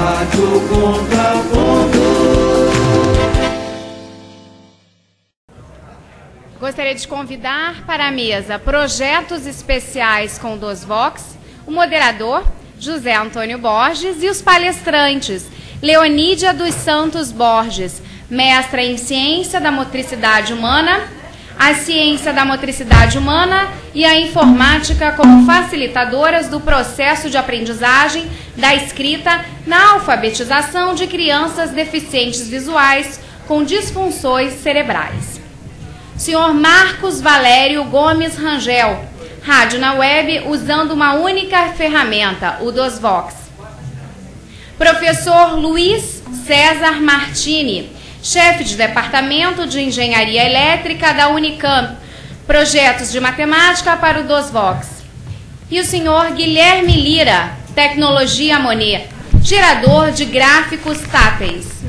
Rádio Contraponto. Gostaria de convidar para a mesa Projetos Especiais com DOSVOX, o moderador José Antônio Borges e os palestrantes Leonídia dos Santos Borges, mestra em Ciência da Motricidade Humana, a Ciência da Motricidade Humana e a Informática como facilitadoras do processo de aprendizagem da escrita na alfabetização de crianças deficientes visuais com disfunções cerebrais. Sr. Marcos Valério Gomes Rangel, rádio na web usando uma única ferramenta, o DOSVOX. Professor Luiz César Martini, chefe de Departamento de Engenharia Elétrica da Unicamp, projetos de matemática para o DOSVOX. E o senhor Guilherme Lira, Tecnologia Monet, gerador de gráficos táteis.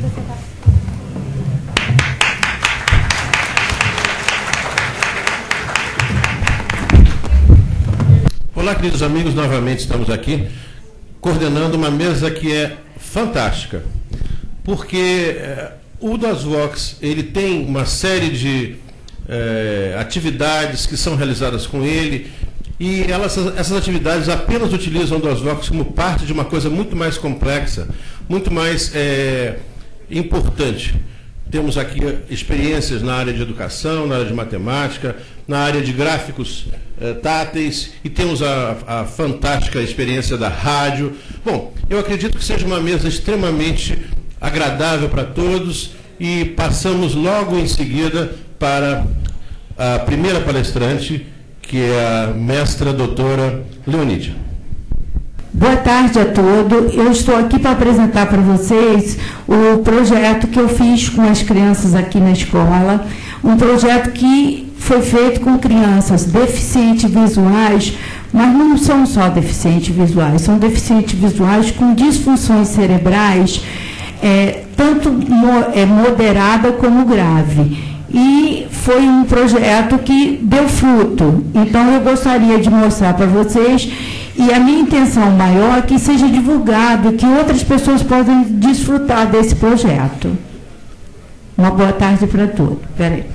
Olá, queridos amigos, novamente estamos aqui coordenando uma mesa que é fantástica, porque o DOSVOX ele tem uma série de atividades que são realizadas com ele, e essas atividades apenas utilizam o DOSVOX como parte de uma coisa muito mais complexa, muito mais importante. Temos aqui experiências na área de educação, na área de matemática, na área de gráficos táteis, e temos a fantástica experiência da rádio. Bom, eu acredito que seja uma mesa extremamente agradável para todos, e passamos logo em seguida para a primeira palestrante, que é a mestra doutora Leonídia. Boa tarde a todos. Eu estou aqui para apresentar para vocês o projeto que eu fiz com as crianças aqui na escola. Um projeto que foi feito com crianças deficientes visuais, mas não são só deficientes visuais, são deficientes visuais com disfunções cerebrais, tanto moderada como grave. E foi um projeto que deu fruto. Então, eu gostaria de mostrar para vocês, e a minha intenção maior é que seja divulgado, que outras pessoas possam desfrutar desse projeto. Uma boa tarde para todos. Espera aí.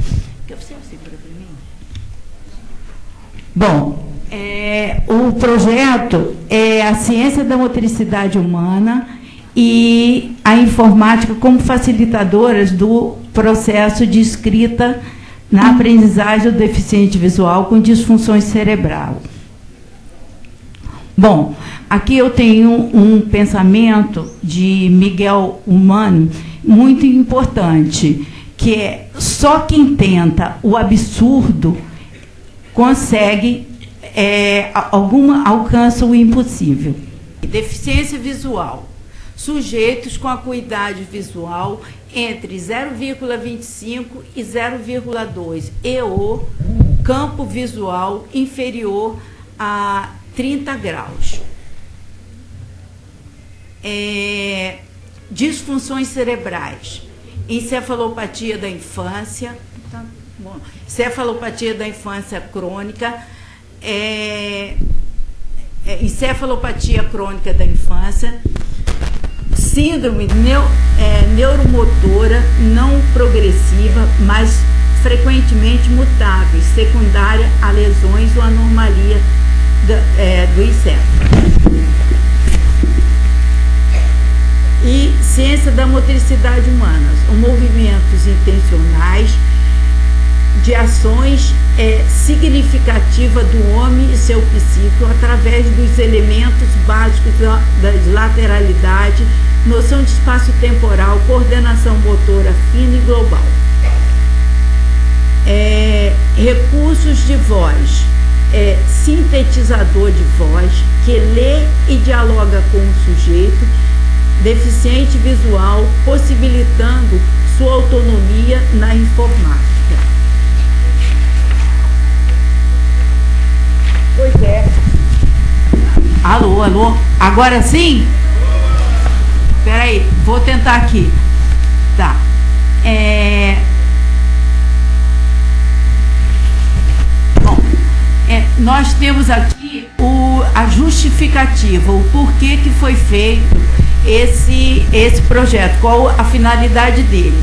Bom, o projeto é a Ciência da Motricidade Humana e a Informática como facilitadoras do processo de escrita na aprendizagem do deficiente visual com disfunções cerebral. Bom, aqui eu tenho um pensamento de Miguel Ullmann muito importante, que é: só quem tenta o absurdo consegue, alcança o impossível. Deficiência visual. Sujeitos com acuidade visual entre 0,25 e 0,2 e o campo visual inferior a 30 graus. Disfunções cerebrais. Encefalopatia da infância. Encefalopatia da infância crônica. Encefalopatia crônica da infância. Síndrome neuromotora não progressiva, mas frequentemente mutáveis, secundária a lesões ou anomalia do encéfalo. E ciência da motricidade humana, movimentos intencionais de ações significativas do homem e seu psíquico através dos elementos básicos da lateralidade, noção de espaço temporal, coordenação motora fina e global. Recursos de voz, sintetizador de voz, que lê e dialoga com o sujeito, deficiente visual, possibilitando sua autonomia na informática. Pois é. Alô, alô? Agora sim? Espera aí, vou tentar aqui. Tá. Bom, nós temos aqui a justificativa, o porquê que foi feito esse projeto, qual a finalidade dele.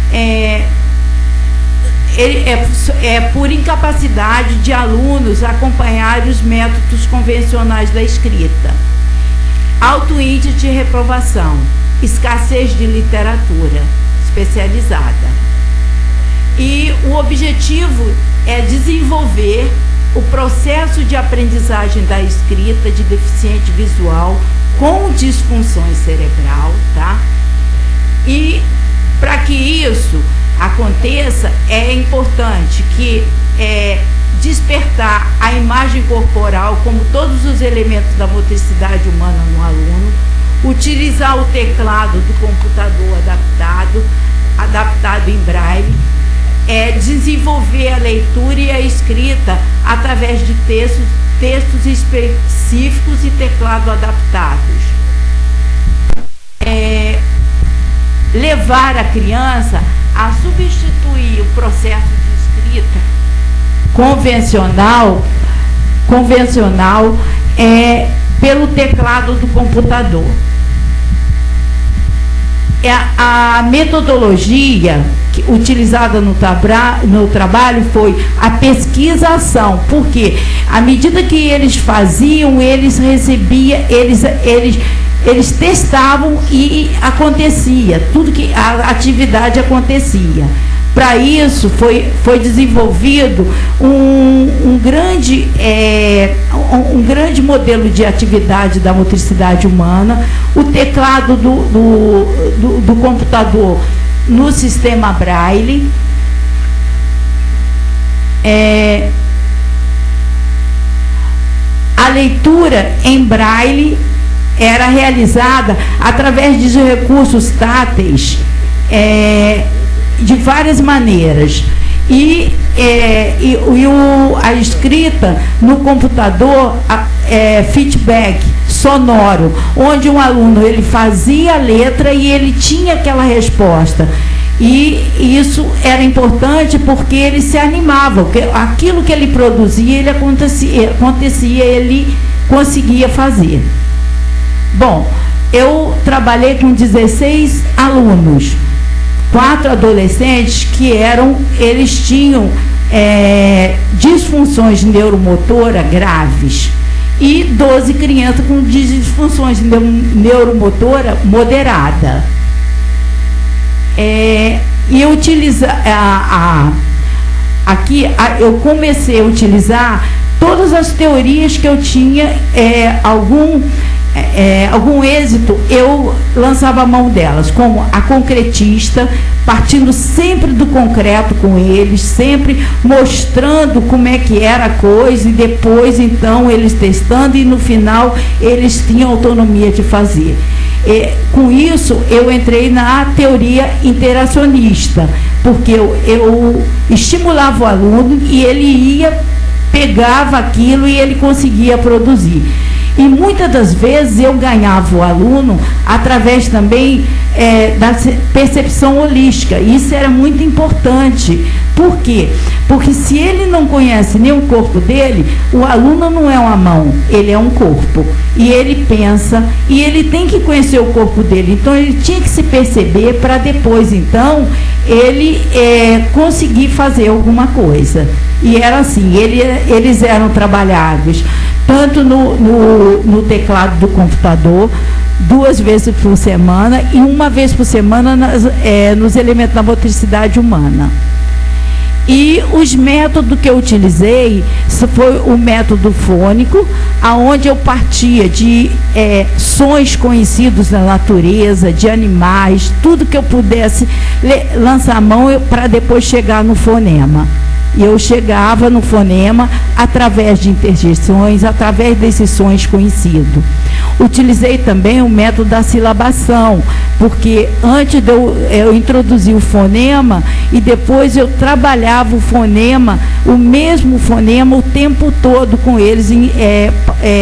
Ele é por incapacidade de alunos acompanhar os métodos convencionais da escrita, alto índice de reprovação, escassez de literatura especializada. E o objetivo é desenvolver o processo de aprendizagem da escrita de deficiente visual com disfunções cerebral, tá? E para que isso aconteça, é importante que despertar a imagem corporal como todos os elementos da motricidade humana no aluno, utilizar o teclado do computador adaptado em braille, desenvolver a leitura e a escrita através de textos específicos e teclado adaptados. Levar a criança a substituir o processo de escrita convencional pelo teclado do computador. A metodologia utilizada no trabalho foi a pesquisa-ação, porque à medida que eles faziam, eles recebiam, eles testavam e acontecia, tudo que a atividade acontecia. Para isso foi desenvolvido um grande modelo de atividade da motricidade humana, o teclado do computador no sistema Braille, a leitura em Braille era realizada através de recursos táteis, de várias maneiras. A escrita no computador, feedback sonoro, onde um aluno ele fazia a letra e ele tinha aquela resposta. E isso era importante porque ele se animava, porque aquilo que ele produzia, ele acontecia, ele conseguia fazer. Bom, eu trabalhei com 16 alunos, 4 adolescentes que eles tinham disfunções neuromotoras graves e 12 crianças com disfunções neuromotora moderada. E eu eu comecei a utilizar todas as teorias que eu tinha, algum êxito, eu lançava a mão delas, como a concretista, partindo sempre do concreto com eles, sempre mostrando como é que era a coisa, e depois, então, eles testando, e no final, eles tinham autonomia de fazer. Com isso, eu entrei na teoria interacionista, porque eu estimulava o aluno e ele pegava aquilo e ele conseguia produzir. E muitas das vezes eu ganhava o aluno através também da percepção holística. Isso era muito importante. Por quê? Porque se ele não conhece nem o corpo dele, o aluno não é uma mão, ele é um corpo. E ele pensa, e ele tem que conhecer o corpo dele. Então ele tinha que se perceber para depois, então, ele conseguir fazer alguma coisa. E era assim, eles eram trabalhados tanto no teclado do computador, 2 vezes por semana e 1 vez por semana nos elementos da motricidade humana. E os métodos que eu utilizei foi o método fônico, aonde eu partia de sons conhecidos na natureza, de animais, tudo que eu pudesse lançar a mão para depois chegar no fonema. E eu chegava no fonema através de interjeições, através desses sons conhecidos. Utilizei também o método da silabação, porque antes de eu introduzir o fonema e depois eu trabalhava o fonema, o mesmo fonema o tempo todo com eles,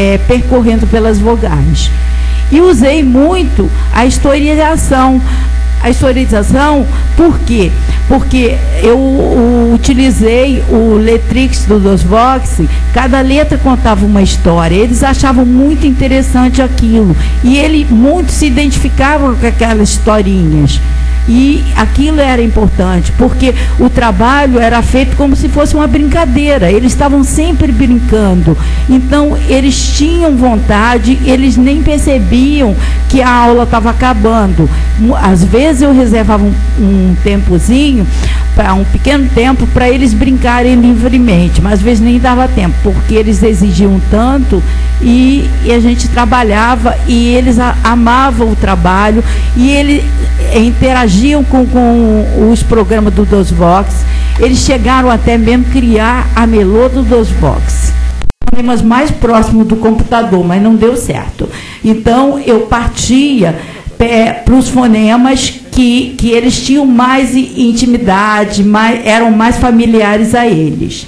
percorrendo pelas vogais. E usei muito a historização, A historização, por quê? Porque eu utilizei o Letrix do DOSVOX, cada letra contava uma história, eles achavam muito interessante aquilo, e muitos se identificavam com aquelas historinhas. E aquilo era importante, porque o trabalho era feito como se fosse uma brincadeira, eles estavam sempre brincando. Então, eles tinham vontade, eles nem percebiam que a aula estava acabando. Às vezes eu reservava um tempozinho, um pequeno tempo, para eles brincarem livremente, mas às vezes nem dava tempo, porque eles exigiam tanto e a gente trabalhava e eles amavam o trabalho e eles interagiam com os programas do DOSVOX. Eles chegaram até mesmo criar a Melô do DOSVOX, problemas mais próximos do computador, mas não deu certo. Então eu partia para os fonemas que eles tinham mais intimidade, eram mais familiares a eles.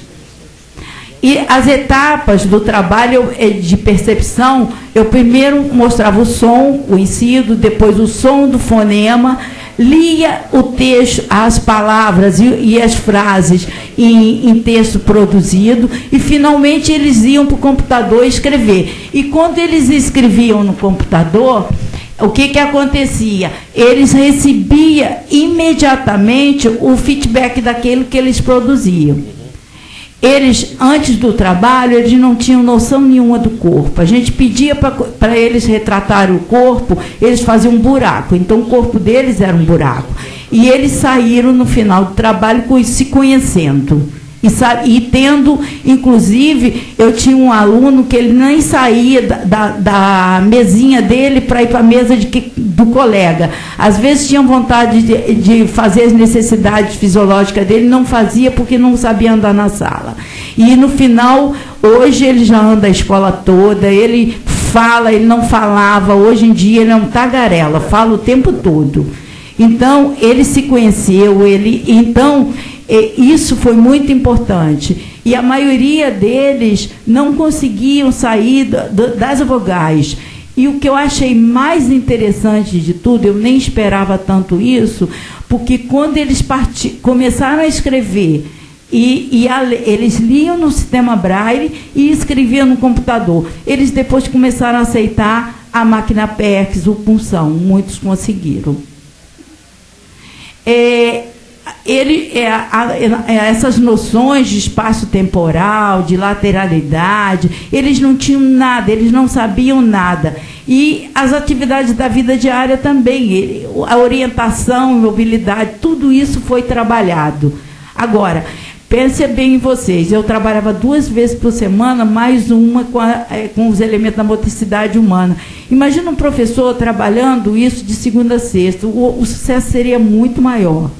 E as etapas do trabalho de percepção, eu primeiro mostrava o som, o inciso, depois o som do fonema, lia o texto, as palavras e as frases em texto produzido, e finalmente eles iam para o computador escrever. E quando eles escreviam no computador, o que acontecia? Eles recebiam imediatamente o feedback daquilo que eles produziam. Eles, antes do trabalho, eles não tinham noção nenhuma do corpo. A gente pedia para eles retratarem o corpo, eles faziam um buraco. Então, o corpo deles era um buraco. E eles saíram, no final do trabalho, se conhecendo. E tendo, inclusive, eu tinha um aluno que ele nem saía da mesinha dele para ir para a mesa do colega. Às vezes tinha vontade de fazer as necessidades fisiológicas dele, não fazia porque não sabia andar na sala. E no final, hoje ele já anda a escola toda, ele fala, ele não falava, hoje em dia ele é um tagarela, fala o tempo todo. Então, ele se conheceu, isso foi muito importante. E a maioria deles não conseguiam sair das vogais. E o que eu achei mais interessante de tudo, eu nem esperava tanto isso, porque quando eles começaram a escrever, eles liam no sistema Braille e escreviam no computador. Eles depois começaram a aceitar a máquina PEX, o punção. Muitos conseguiram. Essas noções de espaço temporal, de lateralidade, eles não tinham nada, eles não sabiam nada. E as atividades da vida diária também, a orientação, mobilidade, tudo isso foi trabalhado. Agora, pense bem em vocês, eu trabalhava 2 vezes por semana, mais uma com os elementos da motricidade humana. Imagina um professor trabalhando isso de segunda a sexta, o sucesso seria muito maior.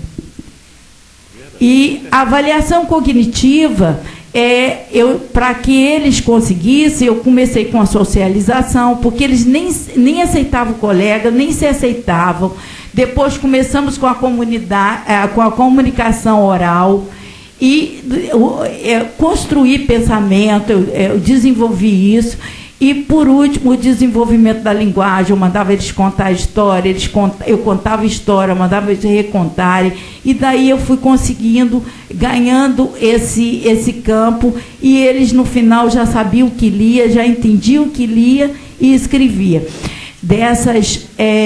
E a avaliação cognitiva, para que eles conseguissem, eu comecei com a socialização, porque eles nem aceitavam o colega, nem se aceitavam. Depois começamos com a comunicação oral e construir pensamento, eu desenvolvi isso. E, por último, o desenvolvimento da linguagem. Eu mandava eles contar a história, eu contava a história, eu mandava eles recontarem. E daí eu fui ganhando esse campo. E eles, no final, já sabiam o que lia, já entendiam o que lia e escrevia. Desses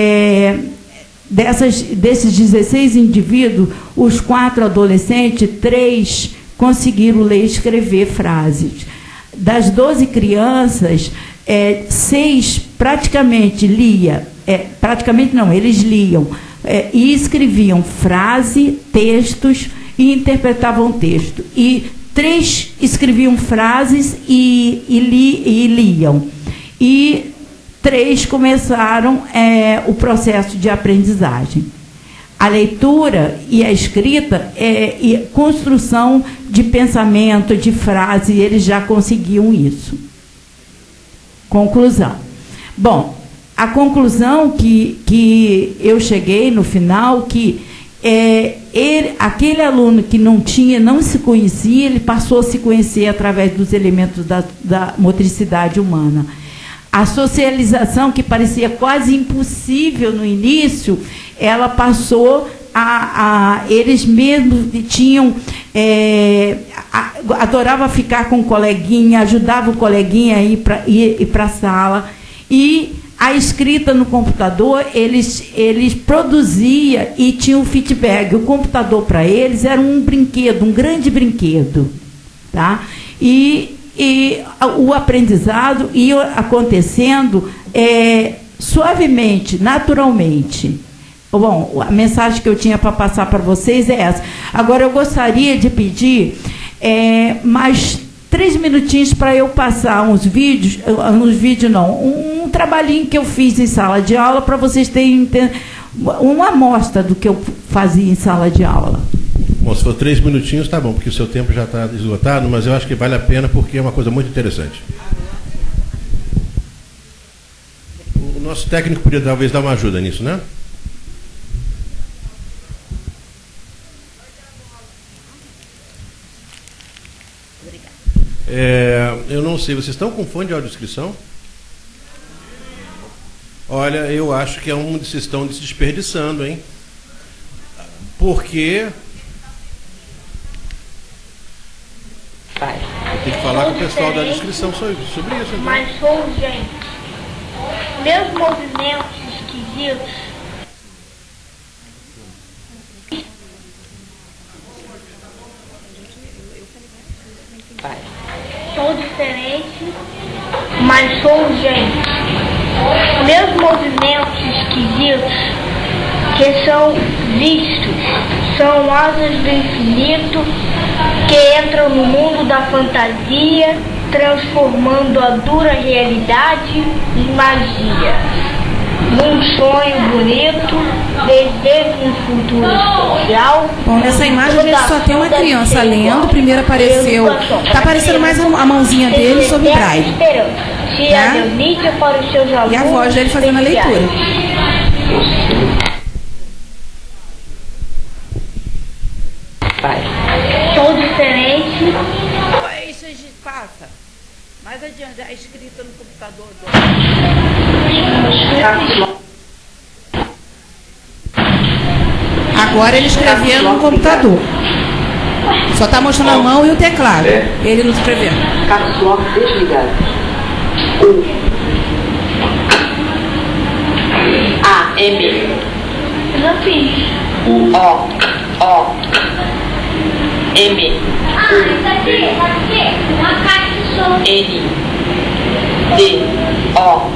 16 indivíduos, os 4 adolescentes, 3 conseguiram ler e escrever frases. Das 12 crianças, 6 praticamente eles liam e escreviam frase, textos e interpretavam texto. E 3 escreviam frases e liam. E 3 começaram o processo de aprendizagem. A leitura e a escrita e construção de pensamento, de frase, eles já conseguiam isso. Conclusão. Bom, a conclusão que eu cheguei no final, que aquele aluno que não se conhecia, ele passou a se conhecer através dos elementos da motricidade humana. A socialização, que parecia quase impossível no início, ela passou eles mesmos tinham, adorava ficar com o coleguinha, ajudava o coleguinha a ir para a sala, e a escrita no computador, eles produziam e tinham feedback. O computador para eles era um brinquedo, um grande brinquedo. Tá? E o aprendizado ia acontecendo suavemente, naturalmente. Bom, a mensagem que eu tinha para passar para vocês é essa. Agora, eu gostaria de pedir mais 3 minutinhos para eu passar um trabalhinho que eu fiz em sala de aula, para vocês terem uma amostra do que eu fazia em sala de aula. Bom, se for 3 minutinhos, tá bom, porque o seu tempo já está esgotado, mas eu acho que vale a pena porque é uma coisa muito interessante. O nosso técnico podia talvez dar uma ajuda nisso, né? Eu não sei, vocês estão com fone de audiodescrição? Olha, eu acho que vocês estão se desperdiçando, hein? Porque tem que falar com o pessoal da descrição sobre isso. Então. Mas sou gente. Meus movimentos esquisitos. Sou diferente, mas sou gente. Meus movimentos esquisitos que são vistos são asas do infinito que entram no mundo da fantasia, transformando a dura realidade em magia. Num sonho bonito, desejo um futuro especial. Bom, nessa imagem a gente só tem uma criança lendo. Primeiro apareceu, está aparecendo mais a mãozinha dele sobre o braille, né? E a voz dele fazendo a leitura. Sou diferente. Isso a gente passa. Mais adiante, a escrita no computador. Agora ele escrevia no computador. Só está mostrando a mão e o teclado. Ele não escreveu. Caps Lock desligado. A-M. Já fiz. O-O. M. N. D. O.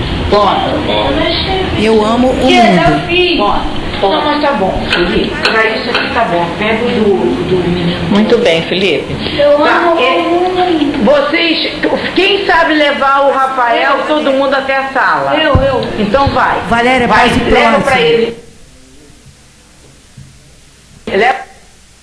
Ponto. Eu amo o mundo. Ponto. Não, mas tá bom, Felipe. Pra isso aqui tá bom. Pega o do menino. Muito bem, Felipe. Eu amo o mundo. Vocês, quem sabe levar o Rafael, todo mundo até a sala? Eu. Então vai. Valéria, vai, pode ir leva próximo. pra ele. Leva.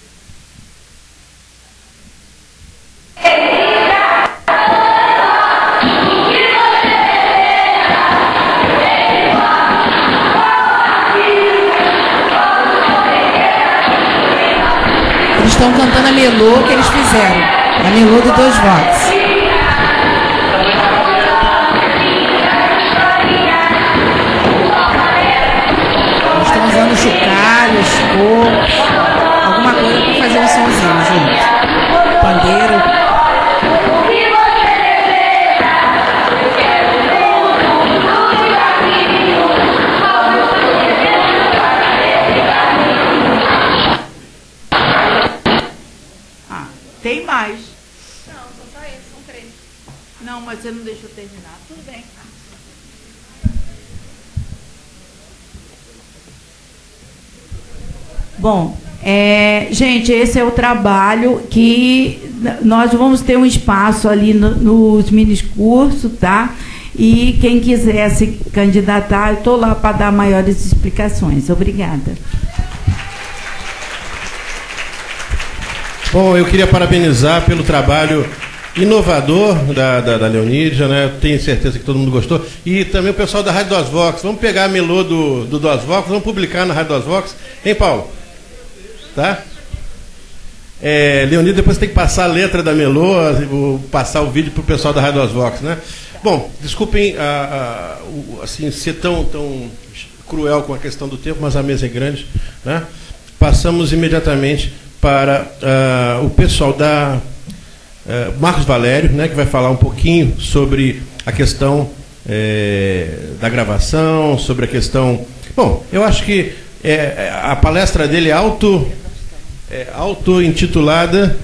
Estão cantando a melô que eles fizeram. A melô do 2 Vox. Eles estão usando chocalhos, cocos, alguma coisa para fazer um somzinho junto. Pandeiro. Tem mais. Não, só esses, são 3. Não, mas você não deixou terminar. Tudo bem. Bom, gente, esse é o trabalho que nós vamos ter um espaço ali nos mini cursos, tá? E quem quiser se candidatar, eu estou lá para dar maiores explicações. Obrigada. Bom, eu queria parabenizar pelo trabalho inovador da Leonídia, né? Tenho certeza que todo mundo gostou. E também o pessoal da Rádio 2 Vox. Vamos pegar a melô do 2 Vox, vamos publicar na Rádio 2 Vox. Hein, Paulo? Tá? Leonídia, depois tem que passar a letra da melô, vou passar o vídeo para o pessoal da Rádio 2 Vox, né? Bom, desculpem assim, ser tão cruel com a questão do tempo, mas a mesa é grande, né? Passamos imediatamente para o pessoal da Marcos Valério, né, que vai falar um pouquinho sobre a questão da gravação, sobre a questão... Bom, eu acho que a palestra dele é auto-intitulada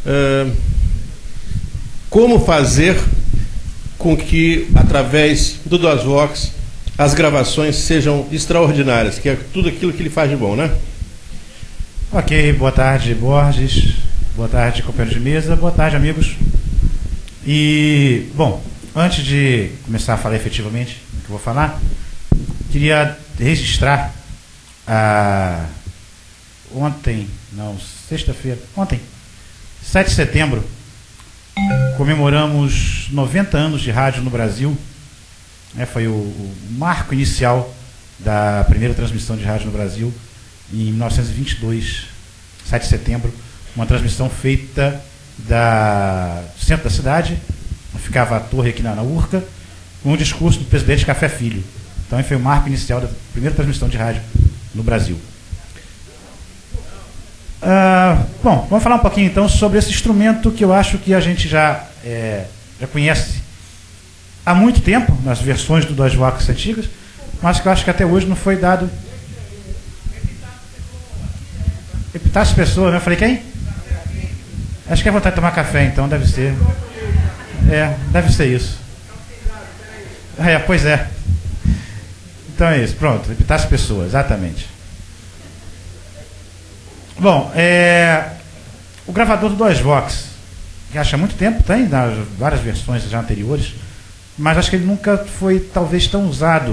Como fazer com que, através do DOSVox, as gravações sejam extraordinárias, que é tudo aquilo que ele faz de bom, né? Ok, boa tarde, Borges. Boa tarde, companheiros de mesa. Boa tarde, amigos. E, bom, antes de começar a falar efetivamente o que eu vou falar, queria registrar ontem, 7 de setembro, comemoramos 90 anos de rádio no Brasil. Foi o marco inicial da primeira transmissão de rádio no Brasil, em 1922, 7 de setembro, uma transmissão feita do centro da cidade, ficava a torre aqui na Urca, com o discurso do presidente Café Filho. Então, foi o marco inicial da primeira transmissão de rádio no Brasil. Bom, vamos falar um pouquinho então sobre esse instrumento que eu acho que a gente já conhece há muito tempo, nas versões do DOSVox antigas, mas que eu acho que até hoje não foi dado. Epitácio Pessoa, né? Eu falei quem? Acho que é vontade de tomar café, então deve ser. Deve ser isso. Pois é. Então é isso, pronto. Epitácio Pessoa, exatamente. Bom, o gravador do DOSVox, que acho que há muito tempo tem, nas várias versões já anteriores, mas acho que ele nunca foi, talvez, tão usado.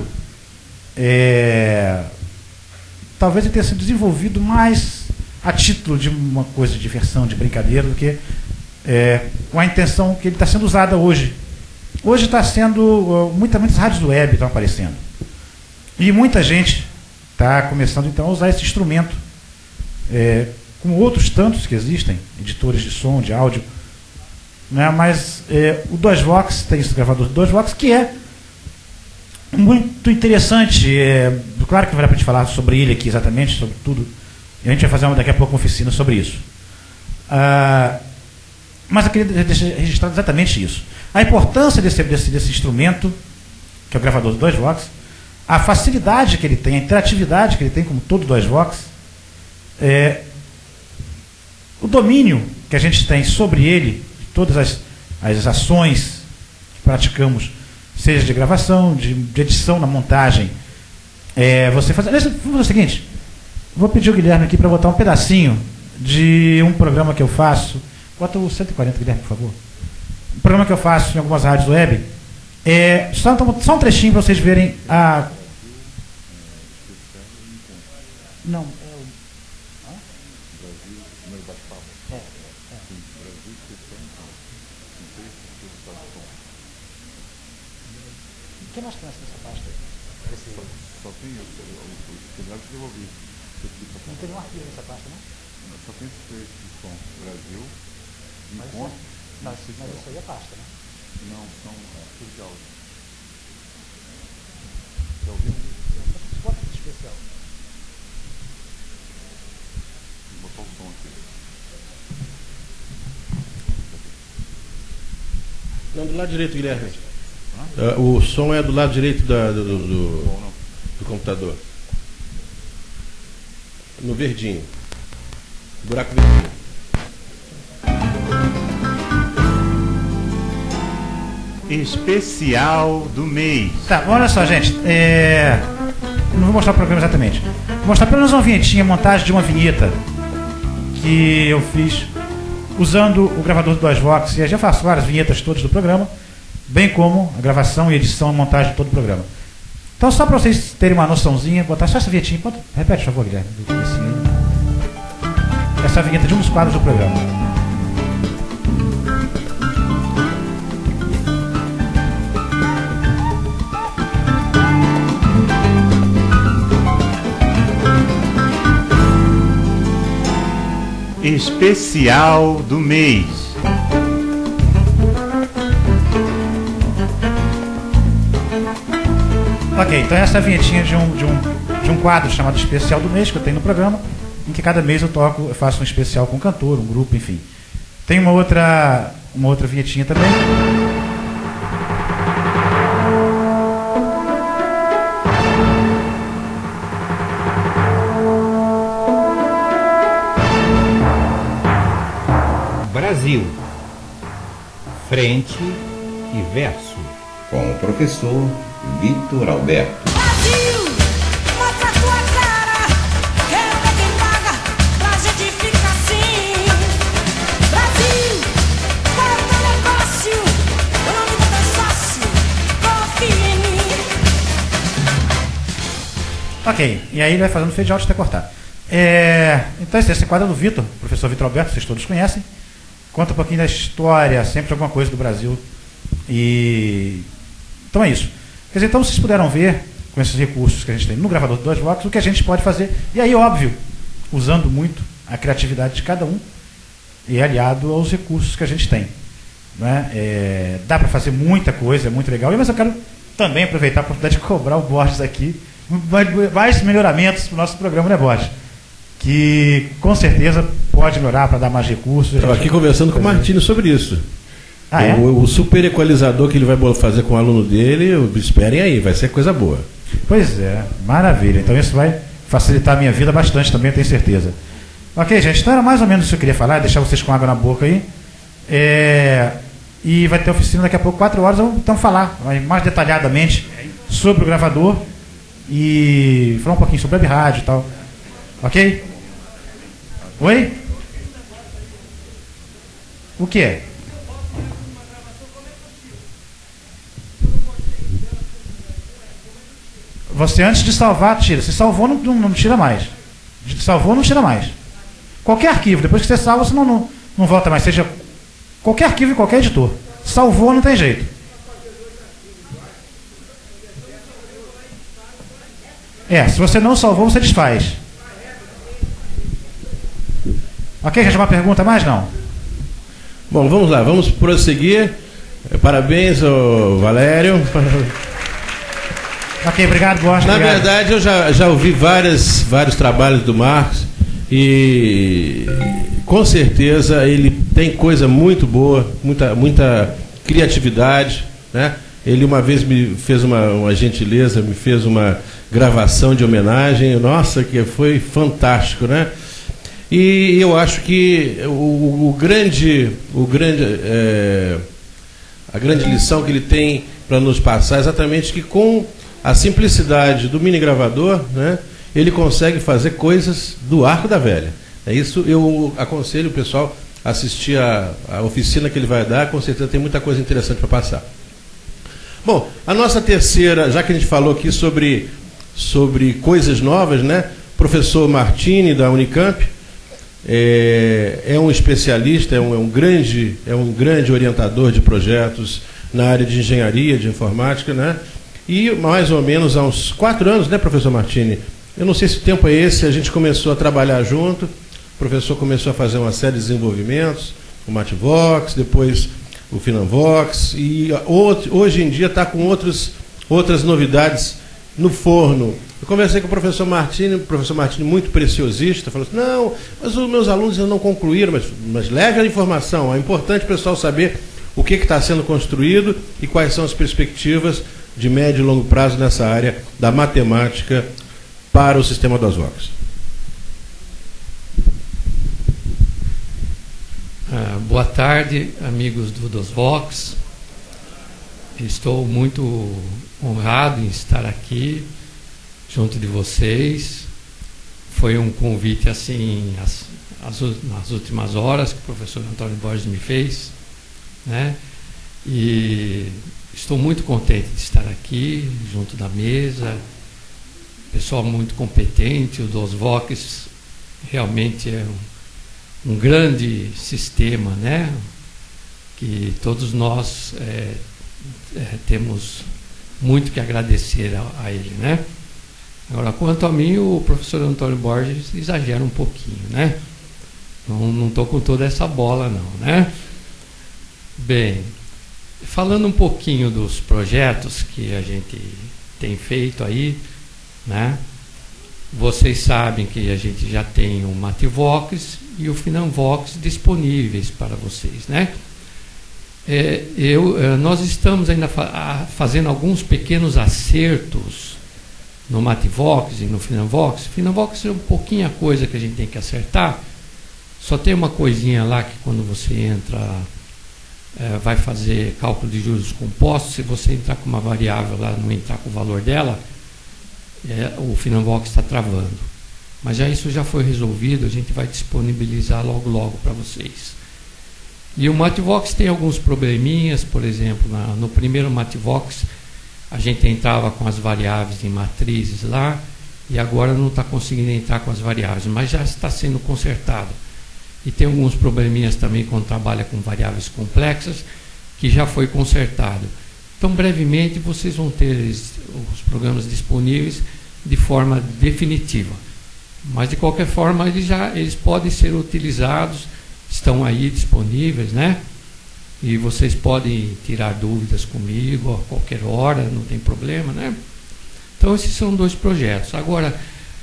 Talvez ele tenha sido desenvolvido mais a título de uma coisa de diversão, de brincadeira, do que com a intenção que ele está sendo usado hoje. Hoje está sendo... muitas rádios web estão aparecendo. E muita gente está começando, então, a usar esse instrumento, como outros tantos que existem, editores de som, de áudio, né? Mas o DOSVox tem esse gravador do DOSVox que é muito interessante. Claro que não vai dar para a gente falar sobre ele aqui exatamente, sobre tudo. E a gente vai fazer daqui a pouco uma oficina sobre isso. Mas eu queria registrar exatamente isso. A importância desse instrumento, que é o gravador do DOSVox, a facilidade que ele tem, a interatividade que ele tem, como todo DOSVox, o domínio que a gente tem sobre ele, todas as ações que praticamos, seja de gravação, de edição, na montagem, você faz... Vamos fazer o seguinte, vou pedir ao Guilherme aqui para botar um pedacinho de um programa que eu faço. Bota o 140, Guilherme, por favor. Um programa que eu faço em algumas rádios web. Só um trechinho para vocês verem a... Não, o que nós temos nessa pasta? Só tem o celular que devolvi. Não tem nenhum arquivo nessa pasta, não? Só tem esse trecho de som Brasil, Mas isso aí é pasta, né? Não, são arquivos de áudio. Está ouvindo? Bota aqui especial. Vou botar o som aqui. Não, do lado direito, Guilherme. O som é do lado direito do computador. No verdinho. Buraco verdinho. Especial do mês. Tá, olha só, gente. Não vou mostrar o programa exatamente. Vou mostrar pelo menos uma vinhetinha, montagem de uma vinheta que eu fiz usando o gravador do DOSVox. E eu já faço várias vinhetas todas do programa, bem como a gravação e edição e montagem de todo o programa. Então, só para vocês terem uma noçãozinha, botar só essa vinhetinha. Repete, por favor, Guilherme. Essa é a vinheta de um dos quadros do programa. Especial do mês. Ok, então essa é a vinhetinha de um de um quadro chamado Especial do Mês, que eu tenho no programa, em que cada mês eu faço um especial com um cantor, um grupo, enfim. Tem uma outra vinhetinha também. Brasil, frente e verso. Com o professor Vitor Alberto. Brasil, mostra tua cara, quero ver quem paga, pra gente ficar assim. Brasil, qual é o teu negócio? Eu não me dou tão fácil, confia em mim. Ok, e aí ele vai fazendo fade out até cortar. Então esse quadro é do Vitor, professor Vitor Alberto, vocês todos conhecem. Conta um pouquinho da história, sempre alguma coisa do Brasil. Então é isso. Quer dizer, então vocês puderam ver, com esses recursos que a gente tem no gravador de 2 Vox, o que a gente pode fazer. E aí, óbvio, usando muito a criatividade de cada um e aliado aos recursos que a gente tem. Né? Dá para fazer muita coisa, é muito legal. Mas eu quero também aproveitar a oportunidade de cobrar o Borges aqui mais melhoramentos para o nosso programa, né, Borges? Que com certeza pode melhorar para dar mais recursos. Estou aqui conversando com o Martini sobre isso. O super equalizador que ele vai fazer com o aluno dele, esperem aí, vai ser coisa boa. Pois é, maravilha. Então isso vai facilitar a minha vida bastante também, eu tenho certeza. Ok, gente, então era mais ou menos isso que eu queria falar, deixar vocês com água na boca aí. E vai ter oficina daqui a pouco, 4 horas, então falar mais detalhadamente sobre o gravador e falar um pouquinho sobre a web rádio e tal. Ok? Oi? O que é? Você antes de salvar, tira. Se salvou, não tira mais. Salvou, não tira mais. Qualquer arquivo, depois que você salva, você não volta mais. Seja qualquer arquivo em qualquer editor. Salvou, não tem jeito. Se você não salvou, você desfaz. Ok, gente, uma pergunta mais? Não? Bom, vamos lá, vamos prosseguir. Parabéns ao Valério. Ok, obrigado, Borges. Na verdade, eu já ouvi vários trabalhos do Marcos e com certeza ele tem coisa muito boa, muita criatividade, né? Ele uma vez me fez uma gentileza, me fez uma gravação de homenagem, nossa, que foi fantástico, né? E eu acho que a grande lição que ele tem para nos passar é exatamente que com a simplicidade do mini gravador, né, ele consegue fazer coisas do arco da velha. É isso, eu aconselho o pessoal a assistir a oficina que ele vai dar, com certeza tem muita coisa interessante para passar. Bom, a nossa terceira, já que a gente falou aqui sobre coisas novas, né, professor Martini, da Unicamp, é um especialista, é um grande orientador de projetos na área de engenharia, de informática, né? E mais ou menos há uns 4 anos, né, professor Martini? Eu não sei se o tempo é esse, a gente começou a trabalhar junto, o professor começou a fazer uma série de desenvolvimentos, o Matvox, depois o Finanvox, e hoje em dia está com outras novidades no forno. Eu conversei com o professor Martini muito preciosista, falou assim, não, mas os meus alunos ainda não concluíram, mas leve a informação, é importante o pessoal saber o que está sendo construído e quais são as perspectivas de médio e longo prazo nessa área da matemática para o sistema das Vox. Boa tarde, amigos do DOSVOX. Estou muito honrado em estar aqui junto de vocês. Foi um convite assim nas últimas horas que o professor Antônio Borges me fez, né? E estou muito contente de estar aqui junto da mesa, pessoal muito competente. O DOSVOX realmente é um grande sistema, né? Que todos nós temos muito que agradecer a ele, né? Agora, quanto a mim, o professor Antônio Borges exagera um pouquinho, né? Não estou com toda essa bola, não, né? Bem, falando um pouquinho dos projetos que a gente tem feito aí, né? vocês sabem que a gente já tem o Mativox e o Finanvox disponíveis para vocês, né? Nós estamos ainda fazendo alguns pequenos acertos no Mativox e no Finanvox. Finanvox é um pouquinho a coisa que a gente tem que acertar. Só tem uma coisinha lá que quando você entra, vai fazer cálculo de juros compostos, se você entrar com uma variável lá, não entrar com o valor dela, o Finanvox está travando. Mas isso já foi resolvido, a gente vai disponibilizar logo para vocês. E o Mativox tem alguns probleminhas, por exemplo, no primeiro Mativox a gente entrava com as variáveis em matrizes lá, e agora não está conseguindo entrar com as variáveis, mas já está sendo consertado. E tem alguns probleminhas também quando trabalha com variáveis complexas, que já foi consertado. Então, brevemente, vocês vão ter os programas disponíveis de forma definitiva. Mas, de qualquer forma, eles podem ser utilizados, estão aí disponíveis, né? E vocês podem tirar dúvidas comigo a qualquer hora, não tem problema, né? Então, esses são 2 projetos. Agora,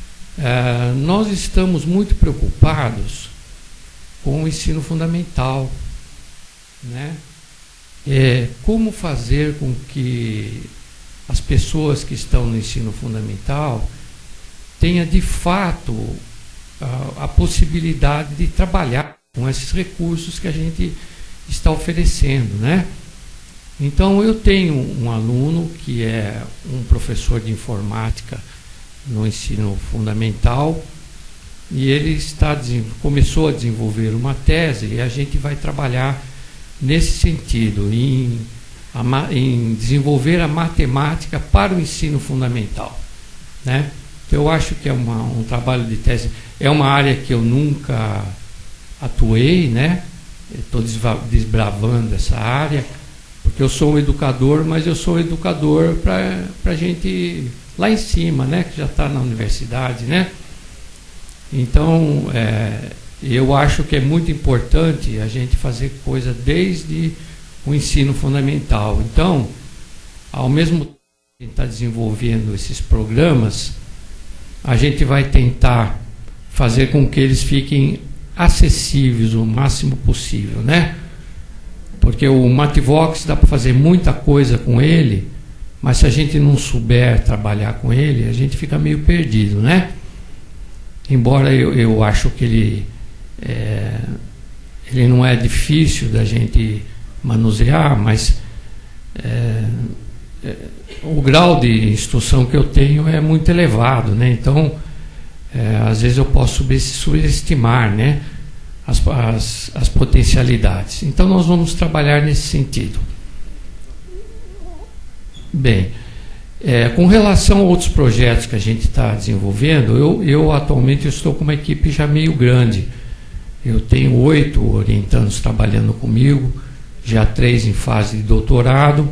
nós estamos muito preocupados com o ensino fundamental, né? Como fazer com que as pessoas que estão no ensino fundamental tenham de fato a possibilidade de trabalhar com esses recursos que a gente está oferecendo, né? Então, eu tenho um aluno que é um professor de informática no ensino fundamental, e ele começou a desenvolver uma tese, e a gente vai trabalhar nesse sentido, em desenvolver a matemática para o ensino fundamental, né? Então, eu acho que é um trabalho de tese, é uma área que eu nunca atuei, né? Estou desbravando essa área, porque eu sou um educador, mas eu sou um educador para a gente lá em cima, né? Que já está na universidade, né? Então, eu acho que é muito importante a gente fazer coisa desde o ensino fundamental. Então, ao mesmo tempo que a gente está desenvolvendo esses programas, a gente vai tentar fazer com que eles fiquem acessíveis o máximo possível, né? Porque o Mativox dá para fazer muita coisa com ele, mas se a gente não souber trabalhar com ele, a gente fica meio perdido, né? Embora eu acho que ele não é difícil da gente manusear, mas o grau de instrução que eu tenho é muito elevado, né? Então, às vezes eu posso subestimar, né, as potencialidades. Então, nós vamos trabalhar nesse sentido. Bem, com relação a outros projetos que a gente está desenvolvendo, eu atualmente estou com uma equipe já meio grande. Eu tenho 8 orientandos trabalhando comigo, já 3 em fase de doutorado,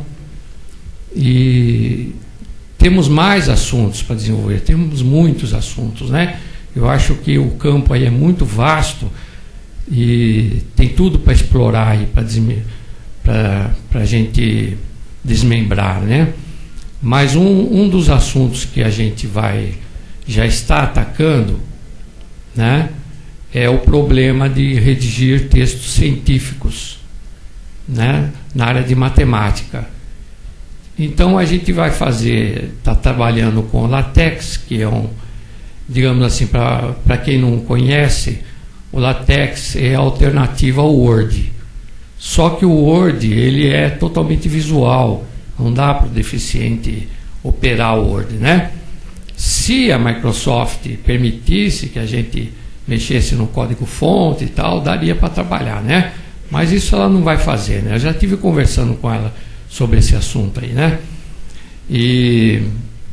e temos mais assuntos para desenvolver, temos muitos assuntos, né? Eu acho que o campo aí é muito vasto e tem tudo para explorar e para a gente desmembrar, né? Mas um dos assuntos que a gente já está atacando, né, é o problema de redigir textos científicos, né, na área de matemática. Então, a gente vai está trabalhando com LaTeX, que é digamos assim, para quem não conhece, o LaTeX é a alternativa ao Word. Só que o Word, ele é totalmente visual, não dá para o deficiente operar o Word, né? Se a Microsoft permitisse que a gente mexesse no código-fonte e tal, daria para trabalhar, né? Mas isso ela não vai fazer, né? Eu já estive conversando com ela sobre esse assunto aí, né? E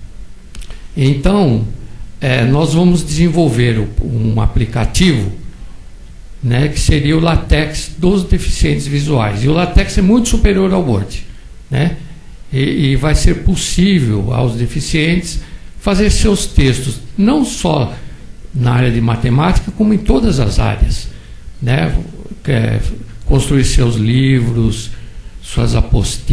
então nós vamos desenvolver um aplicativo, né, que seria o LaTeX dos deficientes visuais. E o LaTeX é muito superior ao Word, né? E vai ser possível aos deficientes fazer seus textos, não só na área de matemática, como em todas as áreas, né? Construir seus livros, suas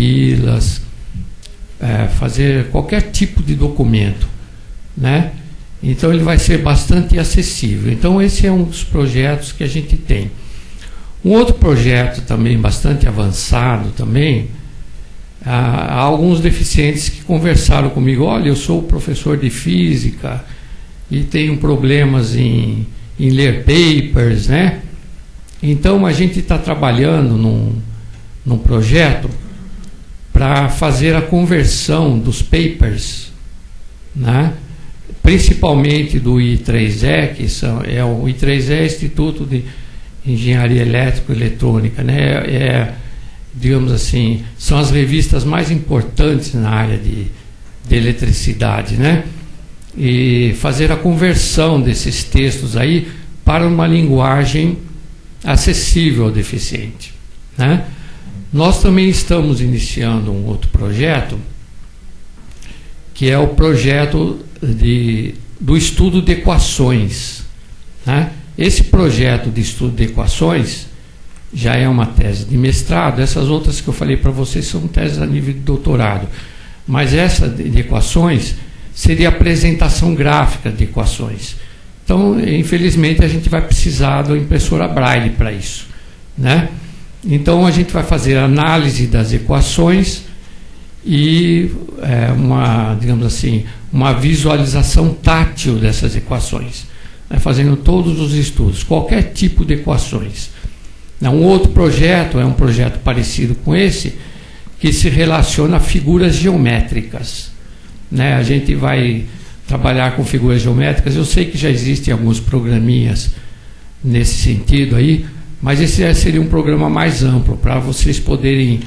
apostilas, fazer qualquer tipo de documento, né? Então ele vai ser bastante acessível. Então esse é um dos projetos que a gente tem. Um outro projeto também bastante avançado também, há alguns deficientes que conversaram comigo: olha, eu sou professor de física e tenho problemas em ler papers, né? Então a gente está trabalhando num projeto para fazer a conversão dos papers, né? Principalmente do I3E, que o I3E é Instituto de Engenharia Elétrica e Eletrônica, né? Digamos assim, são as revistas mais importantes na área de eletricidade, né? E fazer a conversão desses textos aí para uma linguagem acessível ao deficiente, né? Nós também estamos iniciando um outro projeto, que é o projeto do estudo de equações, né? Esse projeto de estudo de equações já é uma tese de mestrado. Essas outras que eu falei para vocês são teses a nível de doutorado, mas essa de equações seria a apresentação gráfica de equações. Então, infelizmente, a gente vai precisar da impressora Braille para isso, né? Então, a gente vai fazer a análise das equações e digamos assim, uma visualização tátil dessas equações, né? Fazendo todos os estudos, qualquer tipo de equações. Um outro projeto é um projeto parecido com esse, que se relaciona a figuras geométricas, né? A gente vai trabalhar com figuras geométricas. Eu sei que já existem alguns programinhas nesse sentido aí, mas esse seria um programa mais amplo, para vocês poderem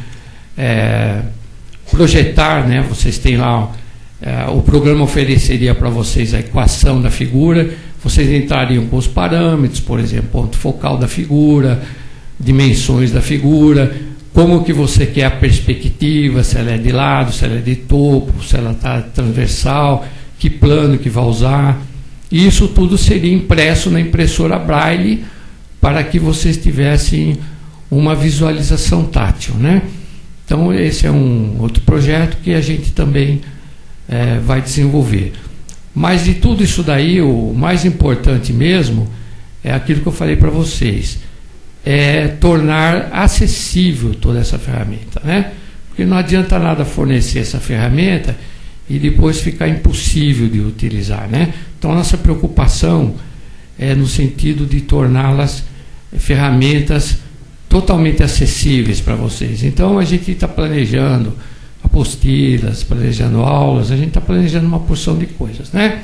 projetar, né? Vocês têm lá, o programa ofereceria para vocês a equação da figura, vocês entrariam com os parâmetros, por exemplo, ponto focal da figura, dimensões da figura, como que você quer a perspectiva, se ela é de lado, se ela é de topo, se ela está transversal, que plano que vai usar. E isso tudo seria impresso na impressora Braille para que vocês tivessem uma visualização tátil, né? Então esse é um outro projeto que a gente também vai desenvolver. Mas de tudo isso daí, o mais importante mesmo é aquilo que eu falei para vocês, é tornar acessível toda essa ferramenta, né? Porque não adianta nada fornecer essa ferramenta e depois ficar impossível de utilizar, né? Então nossa preocupação é no sentido de torná-las ferramentas totalmente acessíveis para vocês. Então a gente está planejando apostilas, planejando aulas, a gente está planejando uma porção de coisas, né?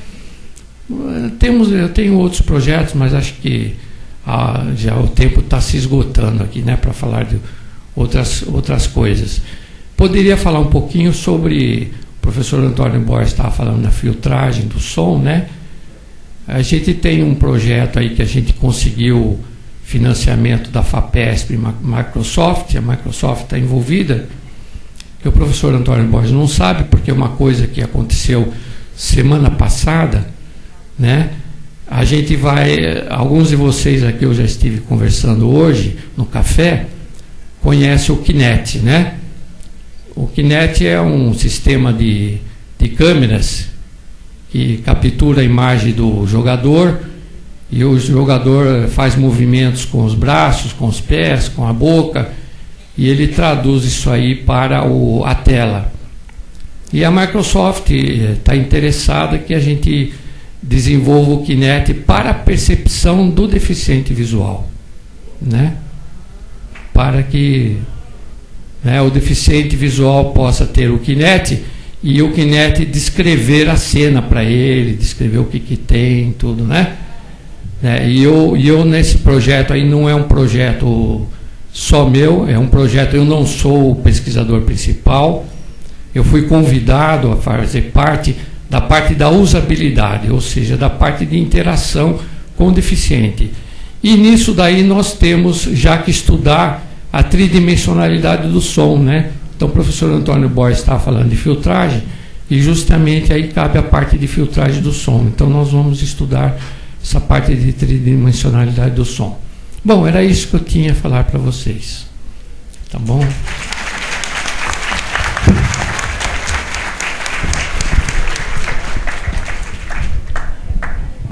Eu tenho outros projetos, mas acho que já o tempo está se esgotando aqui, né, para falar de outras coisas. Poderia falar um pouquinho sobre, o professor Antônio Borges estava falando da filtragem do som, né? A gente tem um projeto aí que a gente conseguiu financiamento da FAPESP e Microsoft, a Microsoft está envolvida, que o professor Antônio Borges não sabe, porque é uma coisa que aconteceu semana passada, né? A gente vai, alguns de vocês aqui eu já estive conversando hoje no café, conhece o Kinect, né? O Kinect é um sistema de câmeras que captura a imagem do jogador e o jogador faz movimentos com os braços, com os pés, com a boca, e ele traduz isso aí para a tela. E a Microsoft está interessada que a gente desenvolva o Kinect para a percepção do deficiente visual, né? Para que, né, o deficiente visual possa ter o Kinect e o Kinect descrever a cena para ele, descrever o que tem, tudo, né? E eu nesse projeto aí, não é um projeto só meu, é um projeto, eu não sou o pesquisador principal, eu fui convidado a fazer parte da usabilidade, ou seja, da parte de interação com o deficiente. E nisso daí nós temos já que estudar a tridimensionalidade do som, né? Então o professor Antônio Borges estava falando de filtragem, e justamente aí cabe a parte de filtragem do som. Então nós vamos estudar essa parte de tridimensionalidade do som. Bom, era isso que eu tinha a falar para vocês. Tá bom?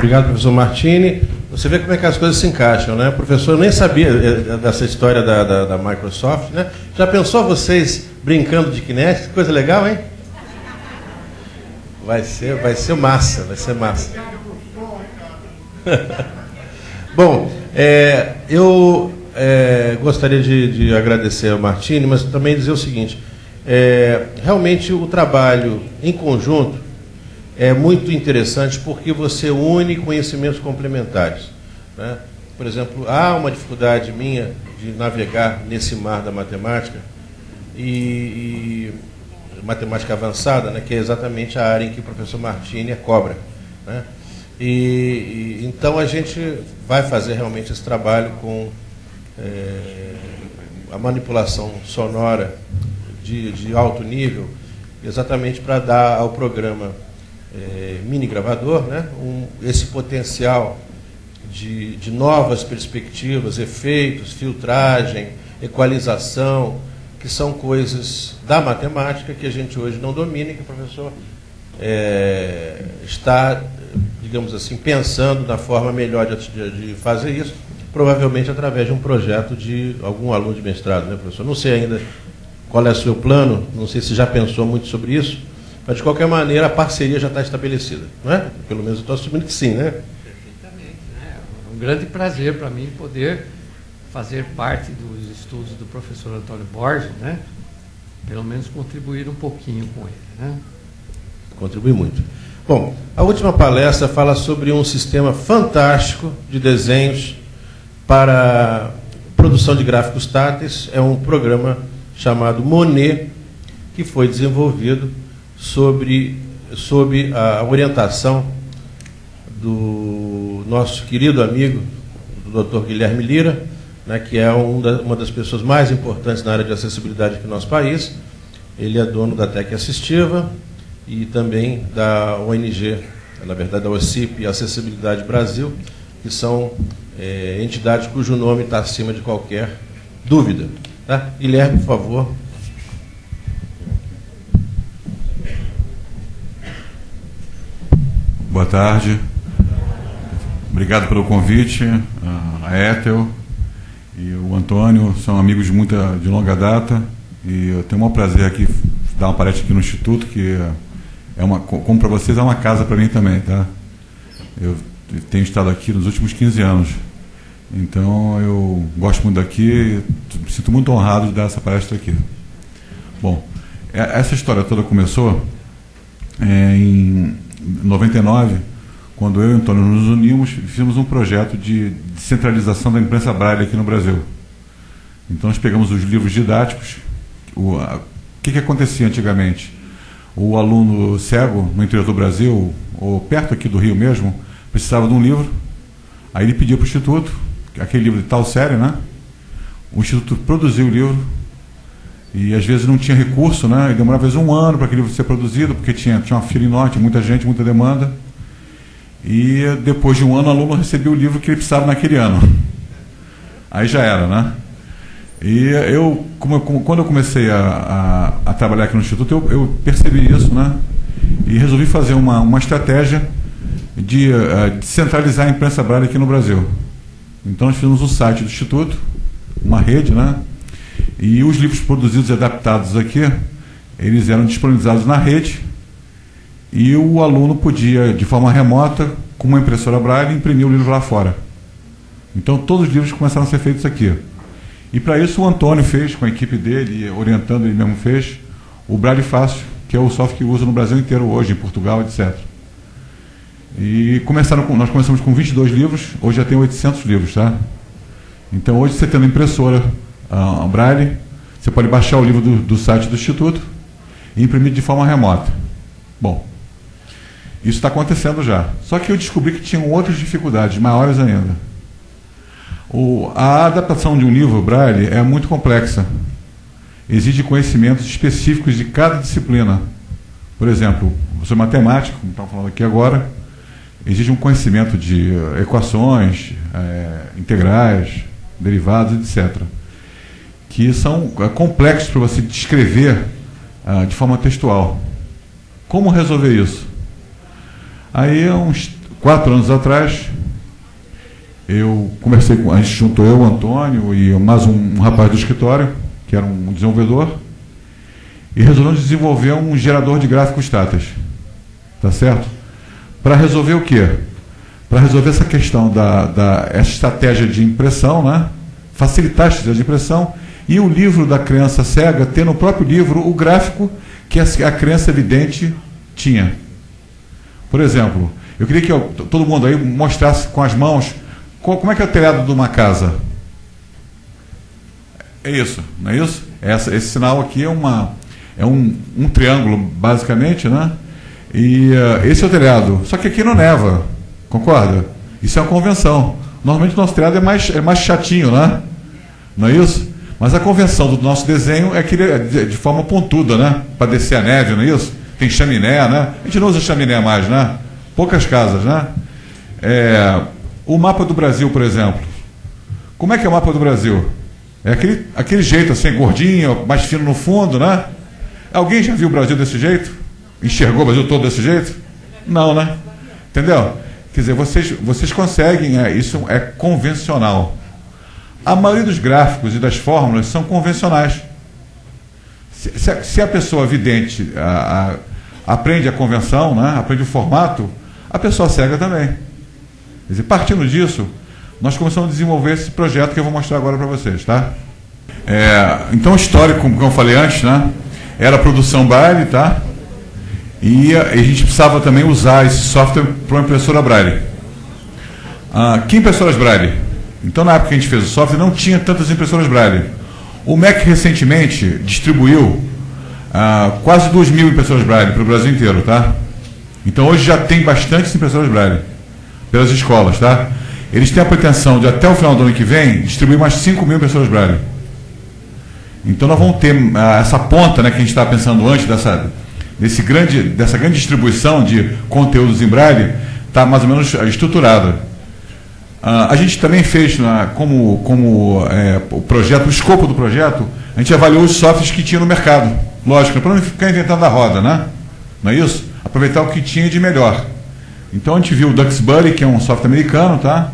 Obrigado, professor Martini. Você vê como é que as coisas se encaixam, né? O professor nem sabia dessa história da Microsoft, né? Já pensou vocês brincando de Kinect? Que coisa legal, hein? Vai ser massa, vai ser massa. Bom, eu gostaria de agradecer ao Martini, mas também dizer o seguinte, realmente o trabalho em conjunto é muito interessante porque você une conhecimentos complementares, né? Por exemplo, há uma dificuldade minha de navegar nesse mar da matemática e matemática avançada, né, que é exatamente a área em que o professor Martini cobra, né? Então a gente vai fazer realmente esse trabalho com a manipulação sonora de alto nível, exatamente para dar ao programa mini gravador, né, esse potencial de novas perspectivas, efeitos, filtragem, equalização, que são coisas da matemática que a gente hoje não domina e que o professor está, digamos assim, pensando na forma melhor de fazer isso, provavelmente através de um projeto de algum aluno de mestrado, né, professor? Não sei ainda qual é o seu plano, não sei se já pensou muito sobre isso, mas de qualquer maneira a parceria já está estabelecida, não é? Pelo menos eu estou assumindo que sim, né? Perfeitamente, né? É um grande prazer para mim poder fazer parte dos estudos do professor Antônio Borges, né? Pelo menos contribuir um pouquinho com ele, né? Contribui muito. Bom, a última palestra fala sobre um sistema fantástico de desenhos para produção de gráficos táteis. É um programa chamado Monet, que foi desenvolvido sob a orientação do nosso querido amigo, do Dr. Guilherme Lira, né, que é uma das pessoas mais importantes na área de acessibilidade aqui no nosso país. Ele é dono da Tec Assistiva e também da ONG, na verdade da OCIP Acessibilidade Brasil, que são entidades cujo nome está acima de qualquer dúvida. Tá? Guilherme, por favor. Boa tarde. Obrigado pelo convite. A Ethel e o Antônio são amigos de longa data e eu tenho o maior prazer aqui dar uma palestra aqui no Instituto, que como para vocês, é uma casa para mim também, tá? Eu tenho estado aqui nos últimos 15 anos, então eu gosto muito daqui, me sinto muito honrado de dar essa palestra aqui. Bom, essa história toda começou em 99, quando eu e o Antônio nos unimos, fizemos um projeto de descentralização da imprensa braille aqui no Brasil. Então nós pegamos os livros didáticos. O que acontecia antigamente? O aluno cego no interior do Brasil, ou perto aqui do Rio mesmo, precisava de um livro, aí ele pedia para o Instituto, aquele livro de tal série, né? O Instituto produziu o livro, e às vezes não tinha recurso, né? E demorava às vezes um ano para aquele livro ser produzido, porque tinha uma fila enorme, muita gente, muita demanda. E depois de um ano o aluno recebia o livro que ele precisava naquele ano. Aí já era, né? E eu, quando eu comecei a trabalhar aqui no Instituto, eu percebi isso, né? E resolvi fazer uma estratégia de centralizar a imprensa braille aqui no Brasil. Então nós fizemos um site do Instituto, uma rede, né? E os livros produzidos e adaptados aqui, eles eram disponibilizados na rede e o aluno podia, de forma remota, com uma impressora braille, imprimir o livro lá fora. Então todos os livros começaram a ser feitos aqui. E para isso o Antônio fez, com a equipe dele, orientando, ele mesmo fez, o Braille Fácil, que é o software que usa no Brasil inteiro hoje, em Portugal, etc. E nós começamos com 22 livros, hoje já tem 800 livros, tá? Então hoje você tendo impressora Braille, você pode baixar o livro do site do Instituto e imprimir de forma remota. Bom, isso está acontecendo já. Só que eu descobri que tinham outras dificuldades, maiores ainda. A adaptação de um livro Braille é muito complexa. Exige conhecimentos específicos de cada disciplina. Por exemplo, sobre matemática, como estamos falando aqui agora, exige um conhecimento de equações, integrais, derivados, etc., que são complexos para você descrever de forma textual. Como resolver isso? Aí, 4 anos atrás, eu conversei com, a gente juntou eu, o Antônio e mais um rapaz do escritório, que era um desenvolvedor, e resolvemos desenvolver um gerador de gráficos táteis, tá certo? Para resolver o quê? Para resolver essa questão essa estratégia de impressão, né? Facilitar a estratégia de impressão, e o livro da criança cega ter no próprio livro o gráfico que a criança vidente tinha. Por exemplo, eu queria que todo mundo aí mostrasse com as mãos como é que é o telhado de uma casa. É isso, não é isso? Esse sinal aqui é um triângulo, basicamente, né? E esse é o telhado. Só que aqui não neva, concorda? Isso é uma convenção. Normalmente o nosso telhado é mais chatinho, né? Não é isso? Mas a convenção do nosso desenho é que ele é de forma pontuda, né? Para descer a neve, não é isso? Tem chaminé, né? A gente não usa chaminé mais, né? Poucas casas, né? O mapa do Brasil, por exemplo. Como é que é o mapa do Brasil? É aquele jeito assim, gordinho, mais fino no fundo, né? Alguém já viu o Brasil desse jeito? Enxergou o Brasil todo desse jeito? Não, né? Entendeu? Quer dizer, vocês conseguem, isso é convencional. A maioria dos gráficos e das fórmulas são convencionais. Se a pessoa vidente aprende a convenção, né, aprende o formato, a pessoa cega também. Quer dizer, partindo disso, nós começamos a desenvolver esse projeto que eu vou mostrar agora para vocês, tá? Então, o histórico, como eu falei antes, né, era a produção Braille, tá? E a gente precisava também usar esse software para uma impressora Braille. Que impressoras Braille? Então, na época que a gente fez o software, não tinha tantas impressoras Braille. O MEC recentemente distribuiu quase 2.000 impressoras Braille para o Brasil inteiro, tá? Então, hoje já tem bastantes impressoras Braille pelas escolas, tá? Eles têm a pretensão de, até o final do ano que vem, distribuir mais 5.000 impressoras Braille. Então, nós vamos ter essa ponta, né, que a gente estava pensando antes dessa grande distribuição de conteúdos em Braille, está mais ou menos estruturada. A gente também fez, como o projeto, o escopo do projeto, a gente avaliou os softwares que tinha no mercado. Lógico, para não ficar inventando a roda, né? Não é isso? Aproveitar o que tinha de melhor. Então a gente viu o Duxbury, que é um software americano, tá?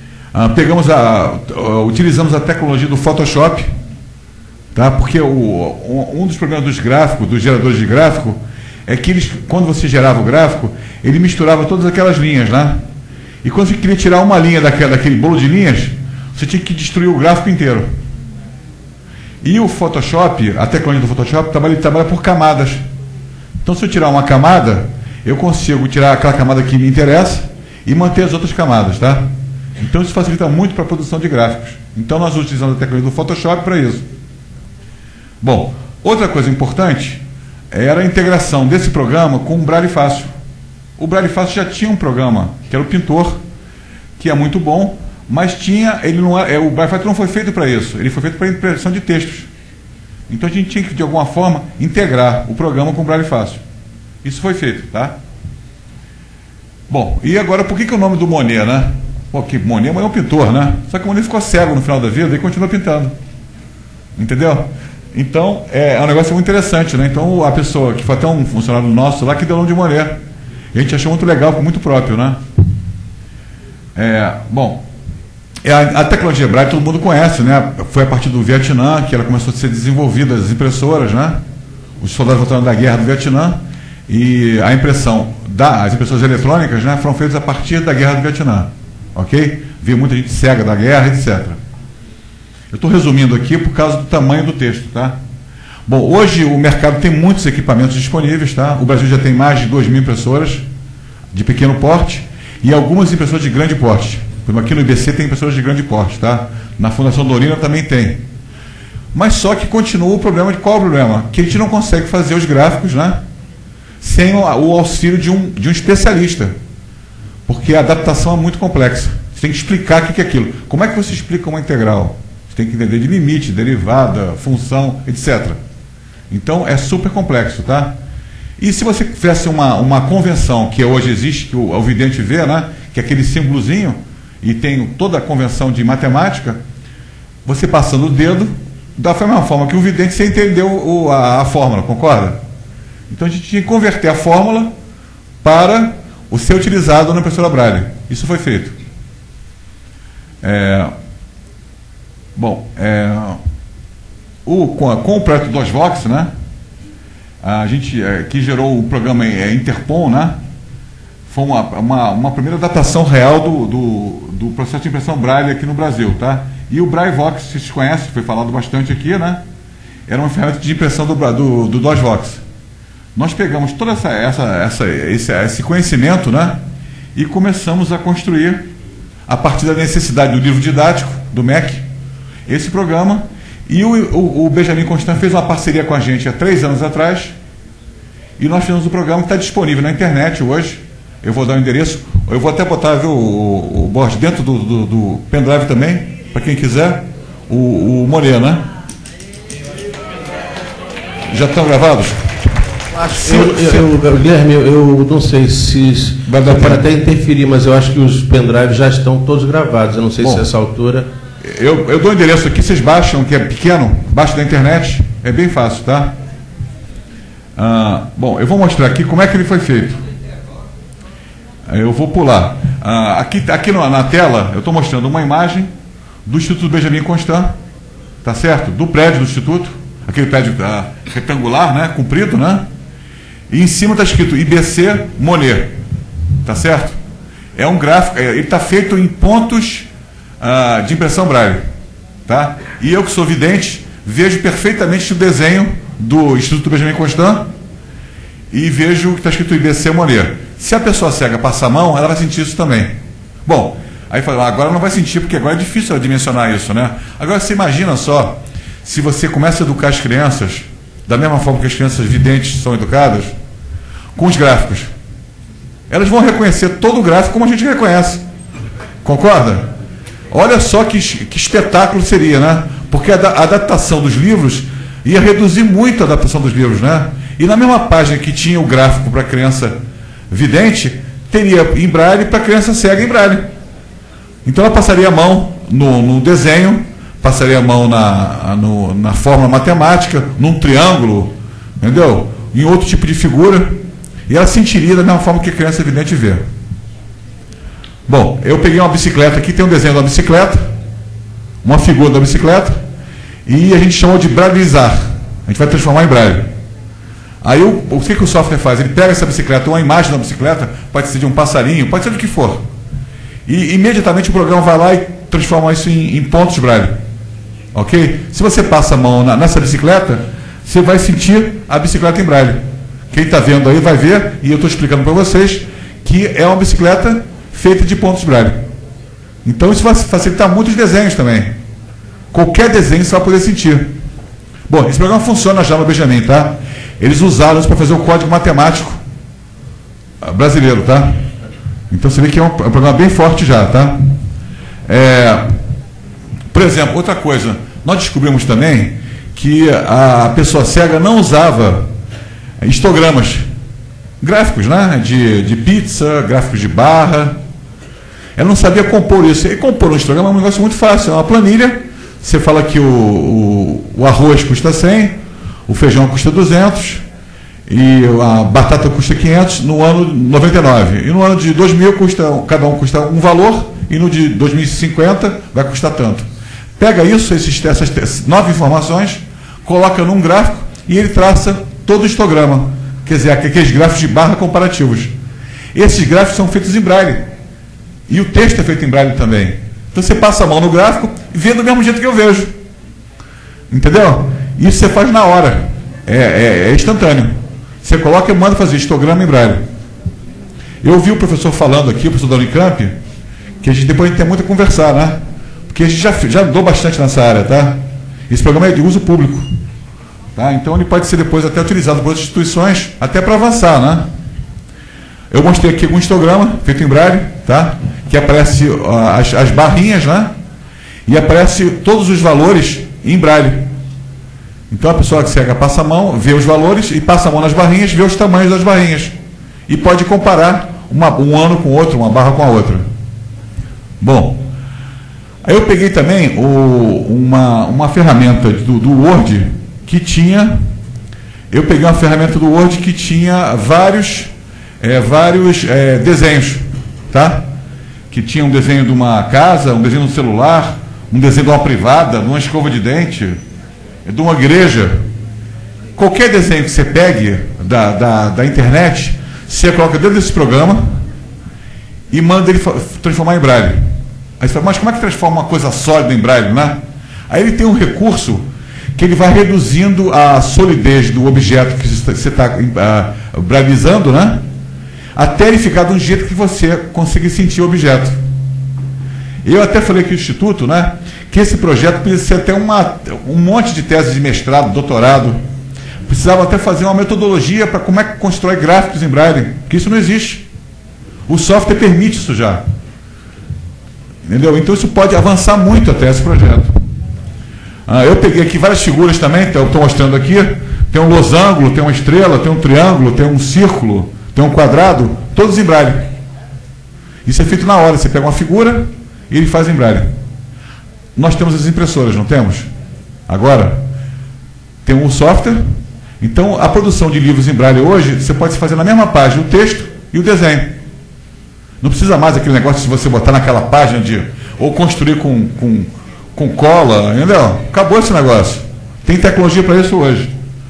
Utilizamos a tecnologia do Photoshop, tá? Porque um dos problemas dos gráficos, dos geradores de gráfico, é que quando você gerava o gráfico, ele misturava todas aquelas linhas, né? E quando você queria tirar uma linha daquele bolo de linhas, você tinha que destruir o gráfico inteiro. E o Photoshop, a tecnologia do Photoshop, trabalha por camadas. Então, se eu tirar uma camada, eu consigo tirar aquela camada que me interessa e manter as outras camadas, tá? Então, isso facilita muito para a produção de gráficos. Então, nós utilizamos a tecnologia do Photoshop para isso. Bom, outra coisa importante era a integração desse programa com o Braille Fácil. O Braille Fácil já tinha um programa, que era o Pintor, que é muito bom, mas o Braille Fácil não foi feito para isso, ele foi feito para impressão de textos. Então a gente tinha que, de alguma forma, integrar o programa com o Braille Fácil. Isso foi feito, tá? Bom, e agora, por que o nome do Monet, né? Porque Monet é um pintor, né? Só que o Monet ficou cego no final da vida e continuou pintando. Entendeu? Então, é um negócio muito interessante, né? Então, a pessoa, que foi até um funcionário nosso lá, que deu o nome de Monet. E a gente achou muito legal, muito próprio, né? Bom, a tecnologia Braille todo mundo conhece, né? Foi a partir do Vietnã que ela começou a ser desenvolvida, as impressoras, né? Os soldados voltaram da guerra do Vietnã e a impressão as impressoras eletrônicas, né, foram feitas a partir da guerra do Vietnã, ok? Viu muita gente cega da guerra, etc. Eu estou resumindo aqui por causa do tamanho do texto, tá? Bom, hoje o mercado tem muitos equipamentos disponíveis, tá? O Brasil já tem mais de 2.000 impressoras de pequeno porte e algumas impressoras de grande porte. Como aqui no IBC tem impressoras de grande porte, tá? Na Fundação Dorina também tem. Mas só que continua o problema de qual é o problema? Que a gente não consegue fazer os gráficos, né, sem o auxílio de um especialista. Porque a adaptação é muito complexa. Você tem que explicar o que é aquilo. Como é que você explica uma integral? Você tem que entender de limite, derivada, função, etc. Então é super complexo, tá? E se você fizesse uma convenção que hoje existe, que o vidente vê, né, que é aquele símbolozinho, e tem toda a convenção de matemática, você passando o dedo, da mesma forma que o vidente, você entendeu a fórmula, concorda? Então a gente tinha que converter a fórmula para o ser utilizado na impressora Braille. Isso foi feito. Com o projeto DOSVox, né, a gente que gerou o programa Interpom, né, foi uma primeira adaptação real do processo de impressão Braille aqui no Brasil, tá? E o BrailleVox, vocês conhecem, foi falado bastante aqui, né? Era uma ferramenta de impressão do DOSVox. Nós pegamos todo esse conhecimento, né, e começamos a construir, a partir da necessidade do livro didático, do MEC, esse programa. E o Benjamin Constant fez uma parceria com a gente há 3 anos atrás, e nós fizemos o programa que está disponível na internet hoje. Eu vou dar o endereço, eu vou até botar, viu, o Borges, dentro do pendrive também, para quem quiser, o Moreira, né? Já estão gravados? Guilherme, eu não sei se pode até interferir, mas eu acho que os pendrives já estão todos gravados. Eu não sei se essa altura... Eu dou o endereço aqui, vocês baixam, que é pequeno, baixa da internet, é bem fácil, tá? Bom, eu vou mostrar aqui como é que ele foi feito. Eu vou pular. Aqui na tela, eu estou mostrando uma imagem do Instituto Benjamin Constant, tá certo? Do prédio do Instituto, aquele prédio retangular, né? Comprido, né? E em cima está escrito IBC Monet, tá certo? É um gráfico, ele está feito em pontos de impressão Braille, tá? E eu, que sou vidente, vejo perfeitamente o desenho do Instituto Benjamin Constant e vejo que está escrito IBC Monet. Se a pessoa cega passar a mão, ela vai sentir isso também. Bom, aí fala, agora não vai sentir, porque agora é difícil ela dimensionar isso, né? Agora você imagina só, se você começa a educar as crianças, da mesma forma que as crianças videntes são educadas, com os gráficos. Elas vão reconhecer todo o gráfico como a gente reconhece. Concorda? Olha só que espetáculo seria, né? Porque a adaptação dos livros ia reduzir muito a adaptação dos livros, né? E na mesma página que tinha o gráfico para a criança vidente, teria em Braille para a criança cega em Braille. Então ela passaria a mão no desenho, passaria a mão na fórmula matemática, num triângulo, entendeu? Em outro tipo de figura, e ela sentiria da mesma forma que a criança vidente vê. Bom, eu peguei uma bicicleta aqui, tem um desenho da bicicleta, uma figura da bicicleta, e a gente chamou de brailleizar. A gente vai transformar em Braille. Aí o que o software faz? Ele pega essa bicicleta, uma imagem da bicicleta, pode ser de um passarinho, pode ser do que for. E imediatamente o programa vai lá e transforma isso em pontos Braille. Ok? Se você passa a mão nessa bicicleta, você vai sentir a bicicleta em Braille. Quem está vendo aí vai ver, e eu estou explicando para vocês, que é uma bicicleta feita de pontos Braille. Então isso vai facilitar muitos desenhos também. Qualquer desenho você vai poder sentir. Bom, esse programa funciona já no Benjamin, tá? Eles usaram isso para fazer o código matemático brasileiro, tá? Então você vê que é um programa bem forte já, tá? Por exemplo, outra coisa, nós descobrimos também que a pessoa cega não usava histogramas, gráficos, né? De pizza, gráficos de barra. Ela não sabia compor isso. E compor um histograma é um negócio muito fácil, é uma planilha. Você fala que o arroz custa 100, o feijão custa 200 e a batata custa 500 no ano 99. E no ano de 2000 cada um custa um valor, e no de 2050 vai custar tanto. Pega isso, essas 9 informações, coloca num gráfico e ele traça todo o histograma. Quer dizer, aqueles gráficos de barra comparativos. Esses gráficos são feitos em Braille. E o texto é feito em Braille também. Então você passa a mão no gráfico e vê do mesmo jeito que eu vejo. Entendeu? Isso você faz na hora. É instantâneo. Você coloca e manda fazer histograma em Braille. Eu ouvi o professor falando aqui, o professor da Unicamp, que a gente depois tem muito a conversar, né? Porque a gente já andou bastante nessa área, tá? Esse programa é de uso público. Tá? Então ele pode ser depois até utilizado por outras instituições, até para avançar, né? Eu mostrei aqui um histograma feito em Braille, tá? Que aparece as barrinhas, né? E aparece todos os valores em Braille. Então a pessoa que cega passa a mão, vê os valores e passa a mão nas barrinhas, vê os tamanhos das barrinhas. E pode comparar um ano com o outro, uma barra com a outra. Bom, aí eu peguei também uma ferramenta do Word que tinha... Eu peguei uma ferramenta do Word que tinha vários vários desenhos, tá? Que tinha um desenho de uma casa, um desenho de um celular, um desenho de uma privada, de uma escova de dente, de uma igreja. Qualquer desenho que você pegue da internet, você coloca dentro desse programa e manda ele transformar em braille. Aí você fala, mas como é que transforma uma coisa sólida em braille, né? Aí ele tem um recurso que ele vai reduzindo a solidez do objeto que você está brailleizando, né? Até ele ficar de um jeito que você consiga sentir o objeto. Eu até falei aqui no Instituto, né, que esse projeto precisa ser até um monte de teses de mestrado, doutorado. Precisava até fazer uma metodologia para como é que constrói gráficos em braille, porque isso não existe. O software permite isso já. Entendeu? Então isso pode avançar muito até esse projeto. Eu peguei aqui várias figuras também, estou mostrando aqui. Tem um losango, tem uma estrela, tem um triângulo, tem um círculo, tem um quadrado, todos em braille. Isso é feito na hora, você pega uma figura e ele faz em braille. Nós temos as impressoras, não temos? Agora, tem um software. Então, a produção de livros em braille hoje, você pode fazer na mesma página o texto e o desenho. Não precisa mais aquele negócio de você botar naquela página ou construir com cola, entendeu? Acabou esse negócio. Tem tecnologia para isso hoje.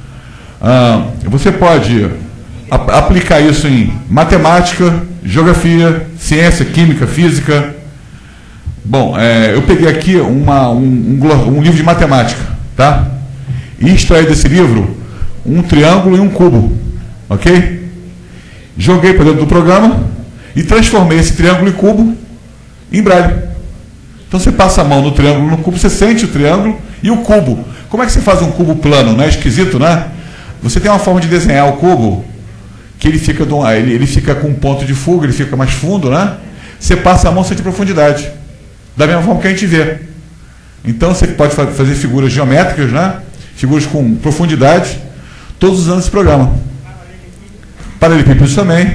Você pode aplicar isso em matemática, geografia, ciência, química, física. Bom, eu peguei aqui um livro de matemática, tá? E extraí desse livro um triângulo e um cubo, ok? Joguei para dentro do programa e transformei esse triângulo e cubo em braille. Então você passa a mão no triângulo e no cubo, você sente o triângulo e o cubo. Como é que você faz um cubo plano? Não é esquisito, né? Você tem uma forma de desenhar o cubo que ele fica com um ponto de fuga, ele fica mais fundo, né? Você passa a mão, sente profundidade. Da mesma forma que a gente vê. Então você pode fazer figuras geométricas, né? Figuras com profundidade, todos usando esse programa. Paralelepípedos também.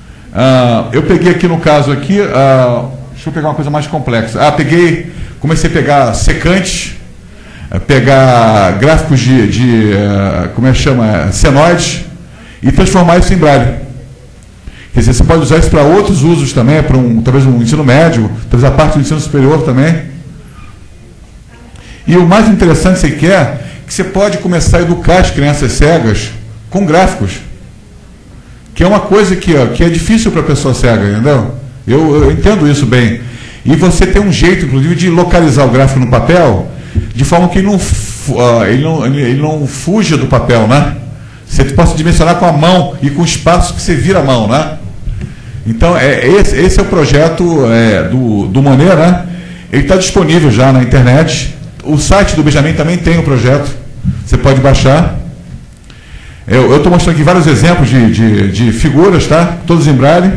Eu peguei aqui no caso aqui, deixa eu pegar uma coisa mais complexa. Comecei a pegar secantes, pegar gráficos como é que chama? Senoides, e transformar isso em braille. Quer dizer, você pode usar isso para outros usos também, para talvez um ensino médio, talvez a parte do ensino superior também. E o mais interessante que você pode começar a educar as crianças cegas com gráficos, que é uma coisa que é difícil para a pessoa cega, entendeu? Eu entendo isso bem. E você tem um jeito, inclusive, de localizar o gráfico no papel, de forma que ele não fuja do papel, né? Você possa dimensionar com a mão e com o espaço que você vira a mão, né? Então, esse é o projeto do Monet, né? Ele está disponível já na internet. O site do Benjamin também tem o projeto. Você pode baixar. Eu estou mostrando aqui vários exemplos de figuras, tá? Todos em braille.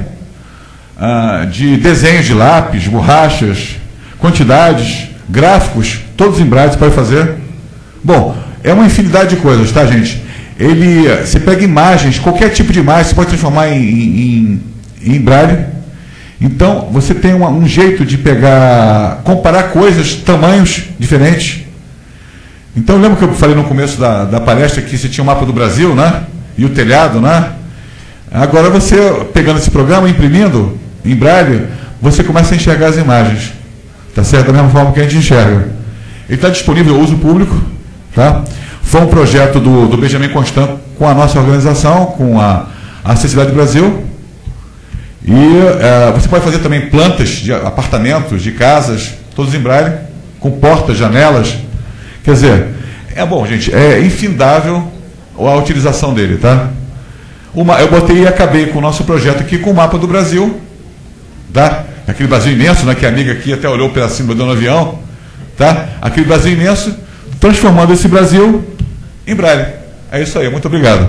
De desenhos de lápis, borrachas, quantidades, gráficos, todos em braille, você pode fazer. Bom, é uma infinidade de coisas, tá, gente? Você pega imagens, qualquer tipo de imagem, você pode transformar em braille. Então, você tem um jeito de comparar coisas, tamanhos diferentes. Então, lembra que eu falei no começo da palestra que você tinha o mapa do Brasil, né? E o telhado, né? Agora, você, pegando esse programa, imprimindo em braille, você começa a enxergar as imagens. Tá certo? Da mesma forma que a gente enxerga. Ele está disponível ao uso público, tá? Foi um projeto do Benjamin Constant com a nossa organização, com a Acessibilidade Brasil. E você pode fazer também plantas de apartamentos, de casas, todos em braille, com portas, janelas. Quer dizer, bom, gente, é infindável a utilização dele, tá? Eu botei e acabei com o nosso projeto aqui com o mapa do Brasil, tá? Aquele Brasil imenso, né, que a amiga aqui até olhou pela cima do avião, tá? Aquele Brasil imenso, transformando esse Brasil em braille. É isso aí, muito obrigado.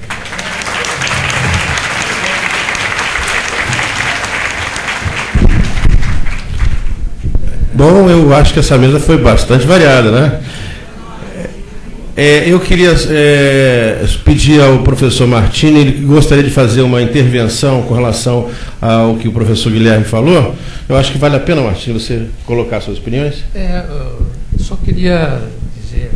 Bom, eu acho que essa mesa foi bastante variada, né? Eu queria pedir ao professor Martini, ele gostaria de fazer uma intervenção com relação ao que o professor Guilherme falou. Eu acho que vale a pena, Martini, você colocar suas opiniões. Só queria dizer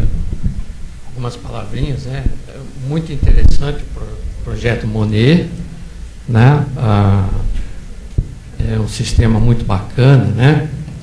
algumas palavrinhas, né? Muito interessante o projeto Monet, né? É um sistema muito bacana, né?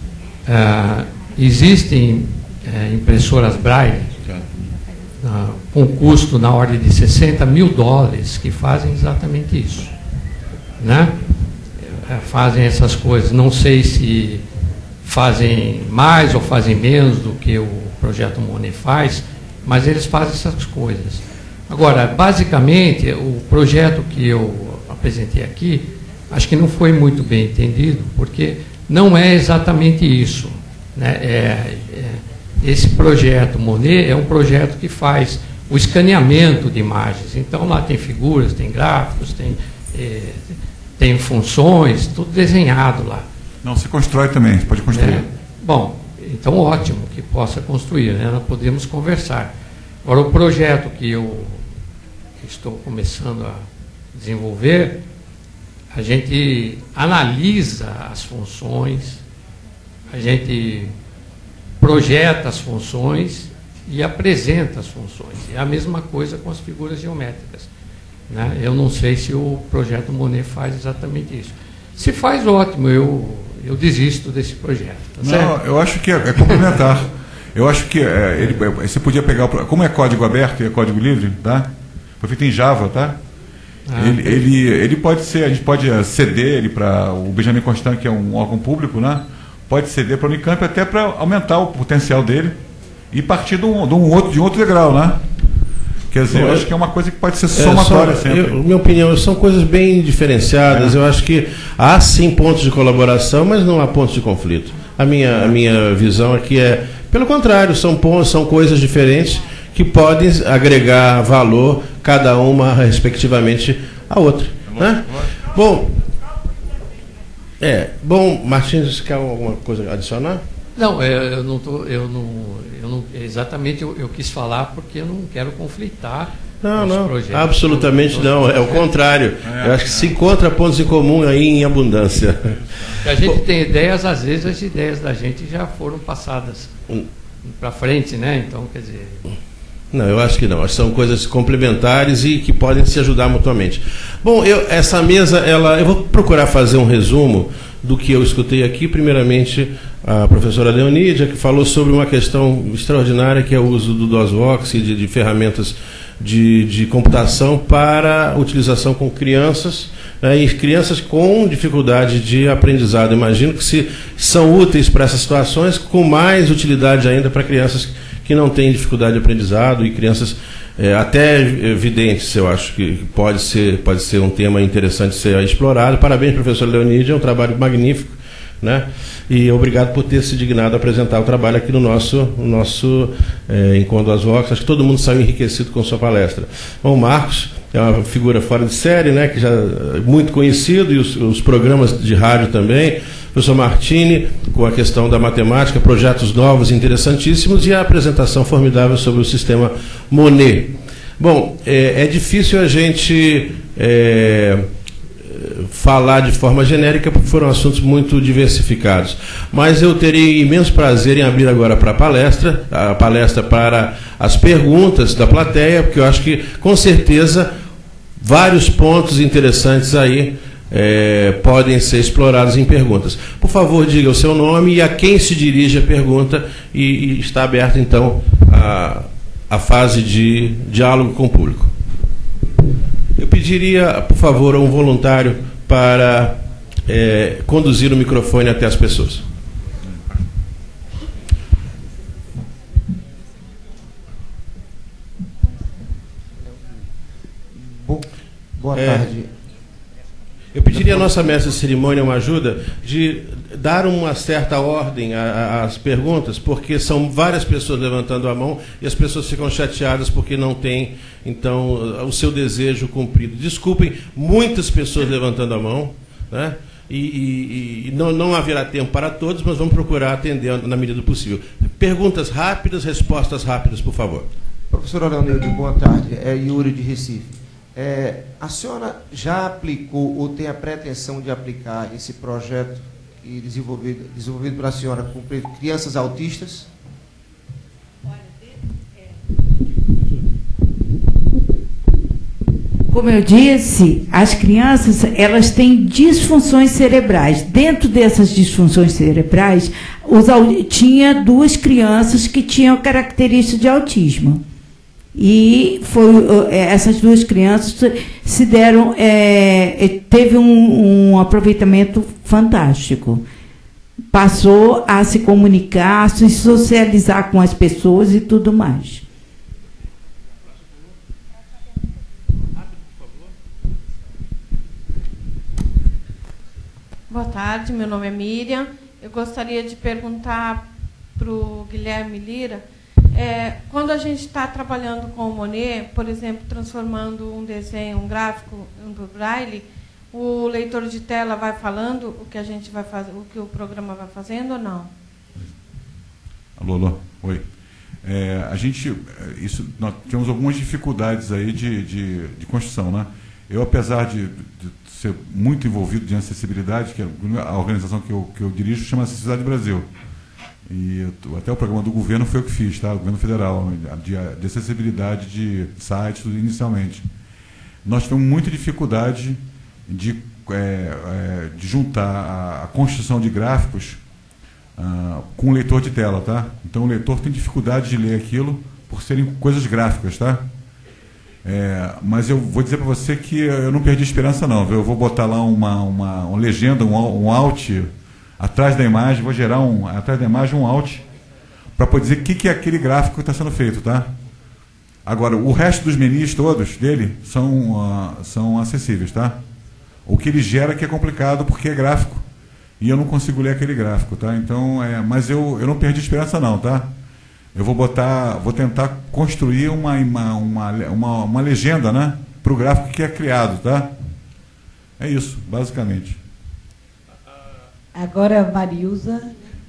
Existem impressoras Braille com custo na ordem de $60 mil que fazem exatamente isso, né? Fazem essas coisas. Não sei se fazem mais ou fazem menos do que o Projeto Monet faz, mas eles fazem essas coisas. Agora, basicamente, o projeto que eu apresentei aqui, acho que não foi muito bem entendido, porque não é exatamente isso, né? Esse projeto Monet é um projeto que faz o escaneamento de imagens. Então, lá tem figuras, tem gráficos, tem funções, tudo desenhado lá. Não, se constrói também, você pode construir. Bom, então ótimo que possa construir, né? Nós podemos conversar. Agora, o projeto que eu estou começando a desenvolver, a gente analisa as funções, a gente projeta as funções e apresenta as funções. É a mesma coisa com as figuras geométricas, né? Eu não sei se o projeto Monet faz exatamente isso. Se faz, ótimo, eu desisto desse projeto. Tá não, certo? Eu acho que é complementar. Eu acho que você podia pegar, como é código aberto e é código livre, tá? Foi feito em Java, tá? Ele pode ser, a gente pode ceder ele para o Benjamin Constant, que é um órgão público, né? Pode ceder para o Unicamp até para aumentar o potencial dele e partir de um outro degrau, né? Quer dizer, eu acho que é uma coisa que pode ser somatória sempre. Minha opinião, são coisas bem diferenciadas. Eu acho que há sim pontos de colaboração, mas não há pontos de conflito. A minha visão aqui é, pelo contrário, são coisas diferentes que podem agregar valor, cada uma respectivamente à outra. Né? Bom, Martins, quer alguma coisa adicionar? Não, exatamente eu quis falar porque eu não quero conflitar com os projetos. Absolutamente não, é o contrário. Eu acho que se encontra pontos em comum aí em abundância. A gente tem ideias, às vezes as ideias da gente já foram passadas para frente, né? Então, quer dizer... Não, eu acho que não. São coisas complementares e que podem se ajudar mutuamente. Bom, essa mesa, eu vou procurar fazer um resumo do que eu escutei aqui. Primeiramente, a professora Leonídia, que falou sobre uma questão extraordinária, que é o uso do DOSVox e de ferramentas de computação para utilização com crianças, né, e crianças com dificuldade de aprendizado. Imagino que se são úteis para essas situações, com mais utilidade ainda para crianças que não têm dificuldade de aprendizado e crianças até videntes. Eu acho que pode ser um tema interessante ser explorado. Parabéns, professor Leonídia, é um trabalho magnífico, né? E obrigado por ter se dignado a apresentar o trabalho aqui no nosso Encontro das Vox. Acho que todo mundo saiu enriquecido com sua palestra. Bom, o Marcos é uma figura fora de série, né? Que já é muito conhecido, e os programas de rádio também. O professor Martini, com a questão da matemática, projetos novos interessantíssimos, e a apresentação formidável sobre o sistema Monet. Bom, é difícil a gente falar de forma genérica, porque foram assuntos muito diversificados. Mas eu terei imenso prazer em abrir agora a palestra para as perguntas da plateia, porque eu acho que, com certeza, vários pontos interessantes aí podem ser explorados em perguntas. Por favor, diga o seu nome e a quem se dirige a pergunta, e está aberta, então, a fase de diálogo com o público. Eu pediria, por favor, a um voluntário para conduzir o microfone até as pessoas. Boa tarde. Eu pediria à nossa mestra de cerimônia uma ajuda de dar uma certa ordem às perguntas, porque são várias pessoas levantando a mão e as pessoas ficam chateadas porque não têm, então, o seu desejo cumprido. Desculpem, muitas pessoas levantando a mão, né? E não haverá tempo para todos, mas vamos procurar atender na medida do possível. Perguntas rápidas, respostas rápidas, por favor. Professora Leonilde, boa tarde. É Yuri de Recife. A senhora já aplicou ou tem a pretensão de aplicar esse projeto desenvolvido pela senhora com crianças autistas? Como eu disse, as crianças, elas têm disfunções cerebrais. Dentro dessas disfunções cerebrais, tinha 2 crianças que tinham características de autismo. E essas 2 crianças se deram, teve um aproveitamento fantástico. Passou a se comunicar, a se socializar com as pessoas e tudo mais. Boa tarde, meu nome é Miriam. Eu gostaria de perguntar para o Guilherme Lira, quando a gente está trabalhando com o Monet, por exemplo, transformando um desenho, um gráfico em braille, o leitor de tela vai falando o que a gente vai fazer, o que o programa vai fazendo ou não? Alô. Oi. Nós temos algumas dificuldades aí de construção, né? Eu, apesar de ser muito envolvido de acessibilidade, que a organização que eu dirijo chama Acessibilidade Brasil. E até o programa do governo foi eu que fiz, tá? O governo federal, de acessibilidade de sites, inicialmente. Nós tivemos muita dificuldade de juntar a construção de gráficos com o leitor de tela, tá? Então o leitor tem dificuldade de ler aquilo por serem coisas gráficas, tá? Mas eu vou dizer para você que eu não perdi esperança, não, viu? Eu vou botar lá uma legenda, um alt atrás da imagem, vou gerar atrás da imagem um alt para poder dizer o que é aquele gráfico que está sendo feito, tá? Agora, o resto dos menus todos dele são acessíveis, tá? O que ele gera que é complicado porque é gráfico e eu não consigo ler aquele gráfico, tá? Então, mas eu não perdi esperança, não, tá? Eu vou tentar construir uma legenda, né, para o gráfico que é criado, tá? É isso, basicamente. Agora, Marilza,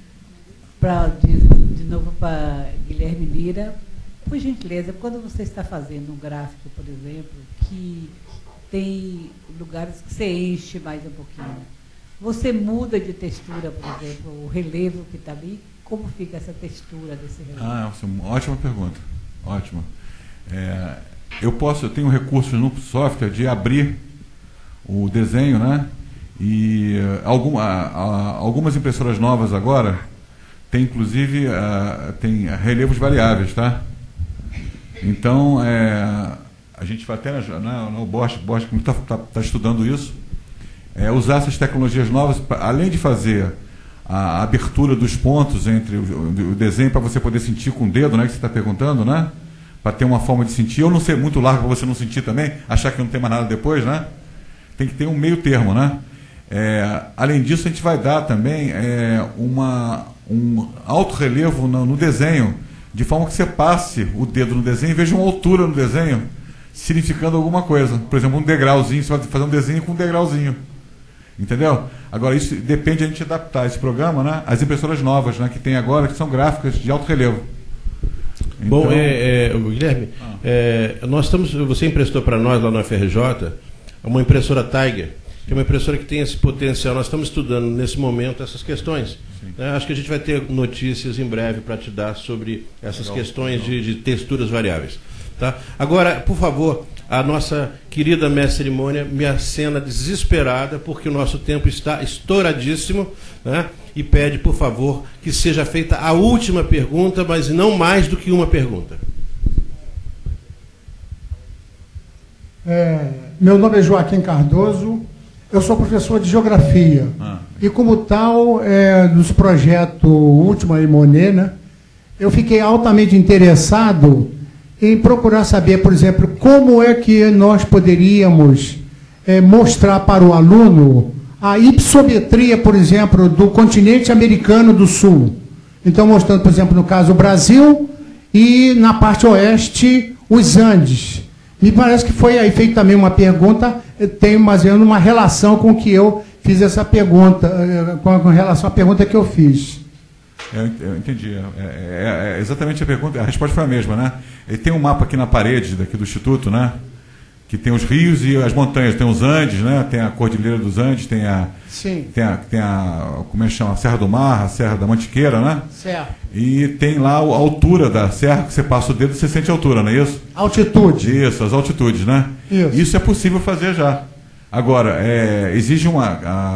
de novo para Guilherme Lira. Por gentileza, quando você está fazendo um gráfico, por exemplo, que tem lugares que você enche mais um pouquinho, você muda de textura, por exemplo, o relevo que está ali? Como fica essa textura desse relevo? Ótima pergunta. Ótima. Eu tenho recursos no software de abrir o desenho, né? E algumas impressoras novas agora tem inclusive tem relevos variáveis, tá? Então a gente vai até no Bosch que está estudando isso, usar essas tecnologias novas, além de fazer a abertura dos pontos entre o desenho para você poder sentir com o dedo, né, que você está perguntando, né? Para ter uma forma de sentir, ou não ser muito largo para você não sentir também, achar que não tem mais nada depois, né? Tem que ter um meio termo, né? Além disso, a gente vai dar também um alto relevo no desenho, de forma que você passe o dedo no desenho e veja uma altura no desenho, significando alguma coisa. Por exemplo, um degrauzinho, você vai fazer um desenho com um degrauzinho. Entendeu? Agora, isso depende de a gente adaptar esse programa, né, às impressoras novas, né, que tem agora, que são gráficas de alto relevo. Então... Bom, Guilherme, você emprestou para nós lá no FRJ uma impressora Tiger, que é uma impressora que tem esse potencial. Nós estamos estudando nesse momento essas questões. Acho que a gente vai ter notícias em breve para te dar sobre essas questões de texturas variáveis. Tá? Agora, por favor, a nossa querida mestre cerimônia me acena desesperada, porque o nosso tempo está estouradíssimo, né? E pede, por favor, que seja feita a última pergunta, mas não mais do que uma pergunta. Meu nome é Joaquim Cardoso, eu sou professor de Geografia. E como tal, dos projetos Última e Monet, né, eu fiquei altamente interessado em procurar saber, por exemplo, como é que nós poderíamos mostrar para o aluno a ipsometria, por exemplo, do continente americano do sul. Então, mostrando, por exemplo, no caso o Brasil e na parte oeste os Andes. Me parece que foi aí feita também uma pergunta, tem mais ou menos uma relação com que eu fiz essa pergunta, com relação à pergunta que eu fiz. Eu entendi. Exatamente a pergunta, a resposta foi a mesma, né? E tem um mapa aqui na parede daqui do Instituto, né? Que tem os rios e as montanhas, tem os Andes, né? Tem a Cordilheira dos Andes, tem a como é que chama? A Serra do Mar, a Serra da Mantiqueira, né? Certo. E tem lá a altura da serra, que você passa o dedo e você sente a altura, não é isso? Altitude. Isso, as altitudes, né? Isso é possível fazer já. Agora, exige um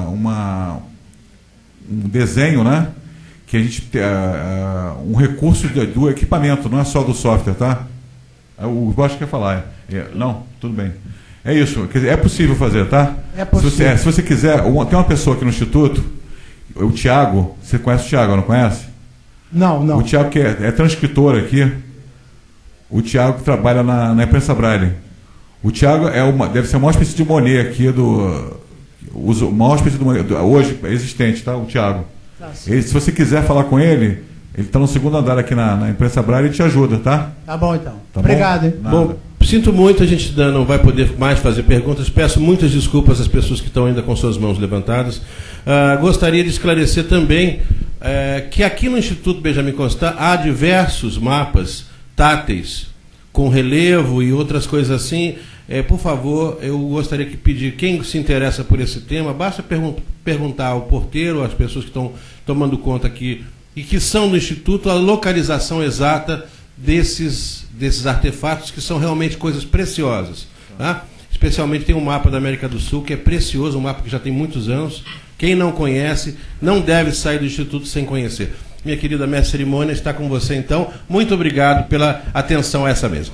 desenho, né? Que a gente um recurso do equipamento, não é só do software, tá? O Bosch quer falar. Não, tudo bem. É isso, quer dizer, é possível fazer, tá? É possível. Se você quiser, tem uma pessoa aqui no Instituto, o Tiago, você conhece o Tiago, não conhece? Não. O Tiago que é transcritor aqui, o Tiago trabalha na imprensa Braille. O Tiago deve ser a maior espécie de Monet aqui o maior espécie de Monet hoje existente, tá? O Tiago. Se você quiser falar com ele está no segundo andar aqui na imprensa Braille e te ajuda, tá? Tá bom, então. Tá obrigado, hein? Bom, sinto muito, a gente não vai poder mais fazer perguntas. Peço muitas desculpas às pessoas que estão ainda com suas mãos levantadas. Gostaria de esclarecer também que aqui no Instituto Benjamin Constant há diversos mapas táteis com relevo e outras coisas assim. Por favor, eu gostaria de pedir, quem se interessa por esse tema, basta perguntar ao porteiro, às pessoas que estão tomando conta aqui e que são do Instituto, a localização exata desses artefatos, que são realmente coisas preciosas. Tá? Especialmente tem um mapa da América do Sul, que é precioso, um mapa que já tem muitos anos. Quem não conhece, não deve sair do Instituto sem conhecer. Minha querida mestre cerimônia, está com você então. Muito obrigado pela atenção a essa mesa.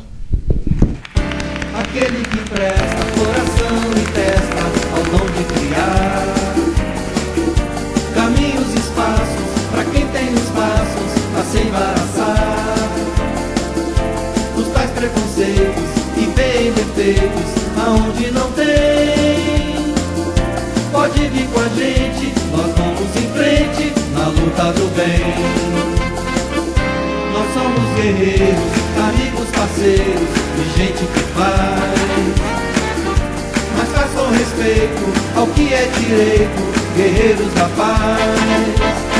Aquele que presta coração e testa ao dom de criar caminhos e espaços para quem tem os passos a se embaraçar dos tais preconceitos e vê defeitos aonde não tem. Pode vir com a gente, nós vamos em frente na luta do bem. Nós somos guerreiros, amigos, parceiros e gente que faz, mas faz com respeito ao que é direito, guerreiros da paz.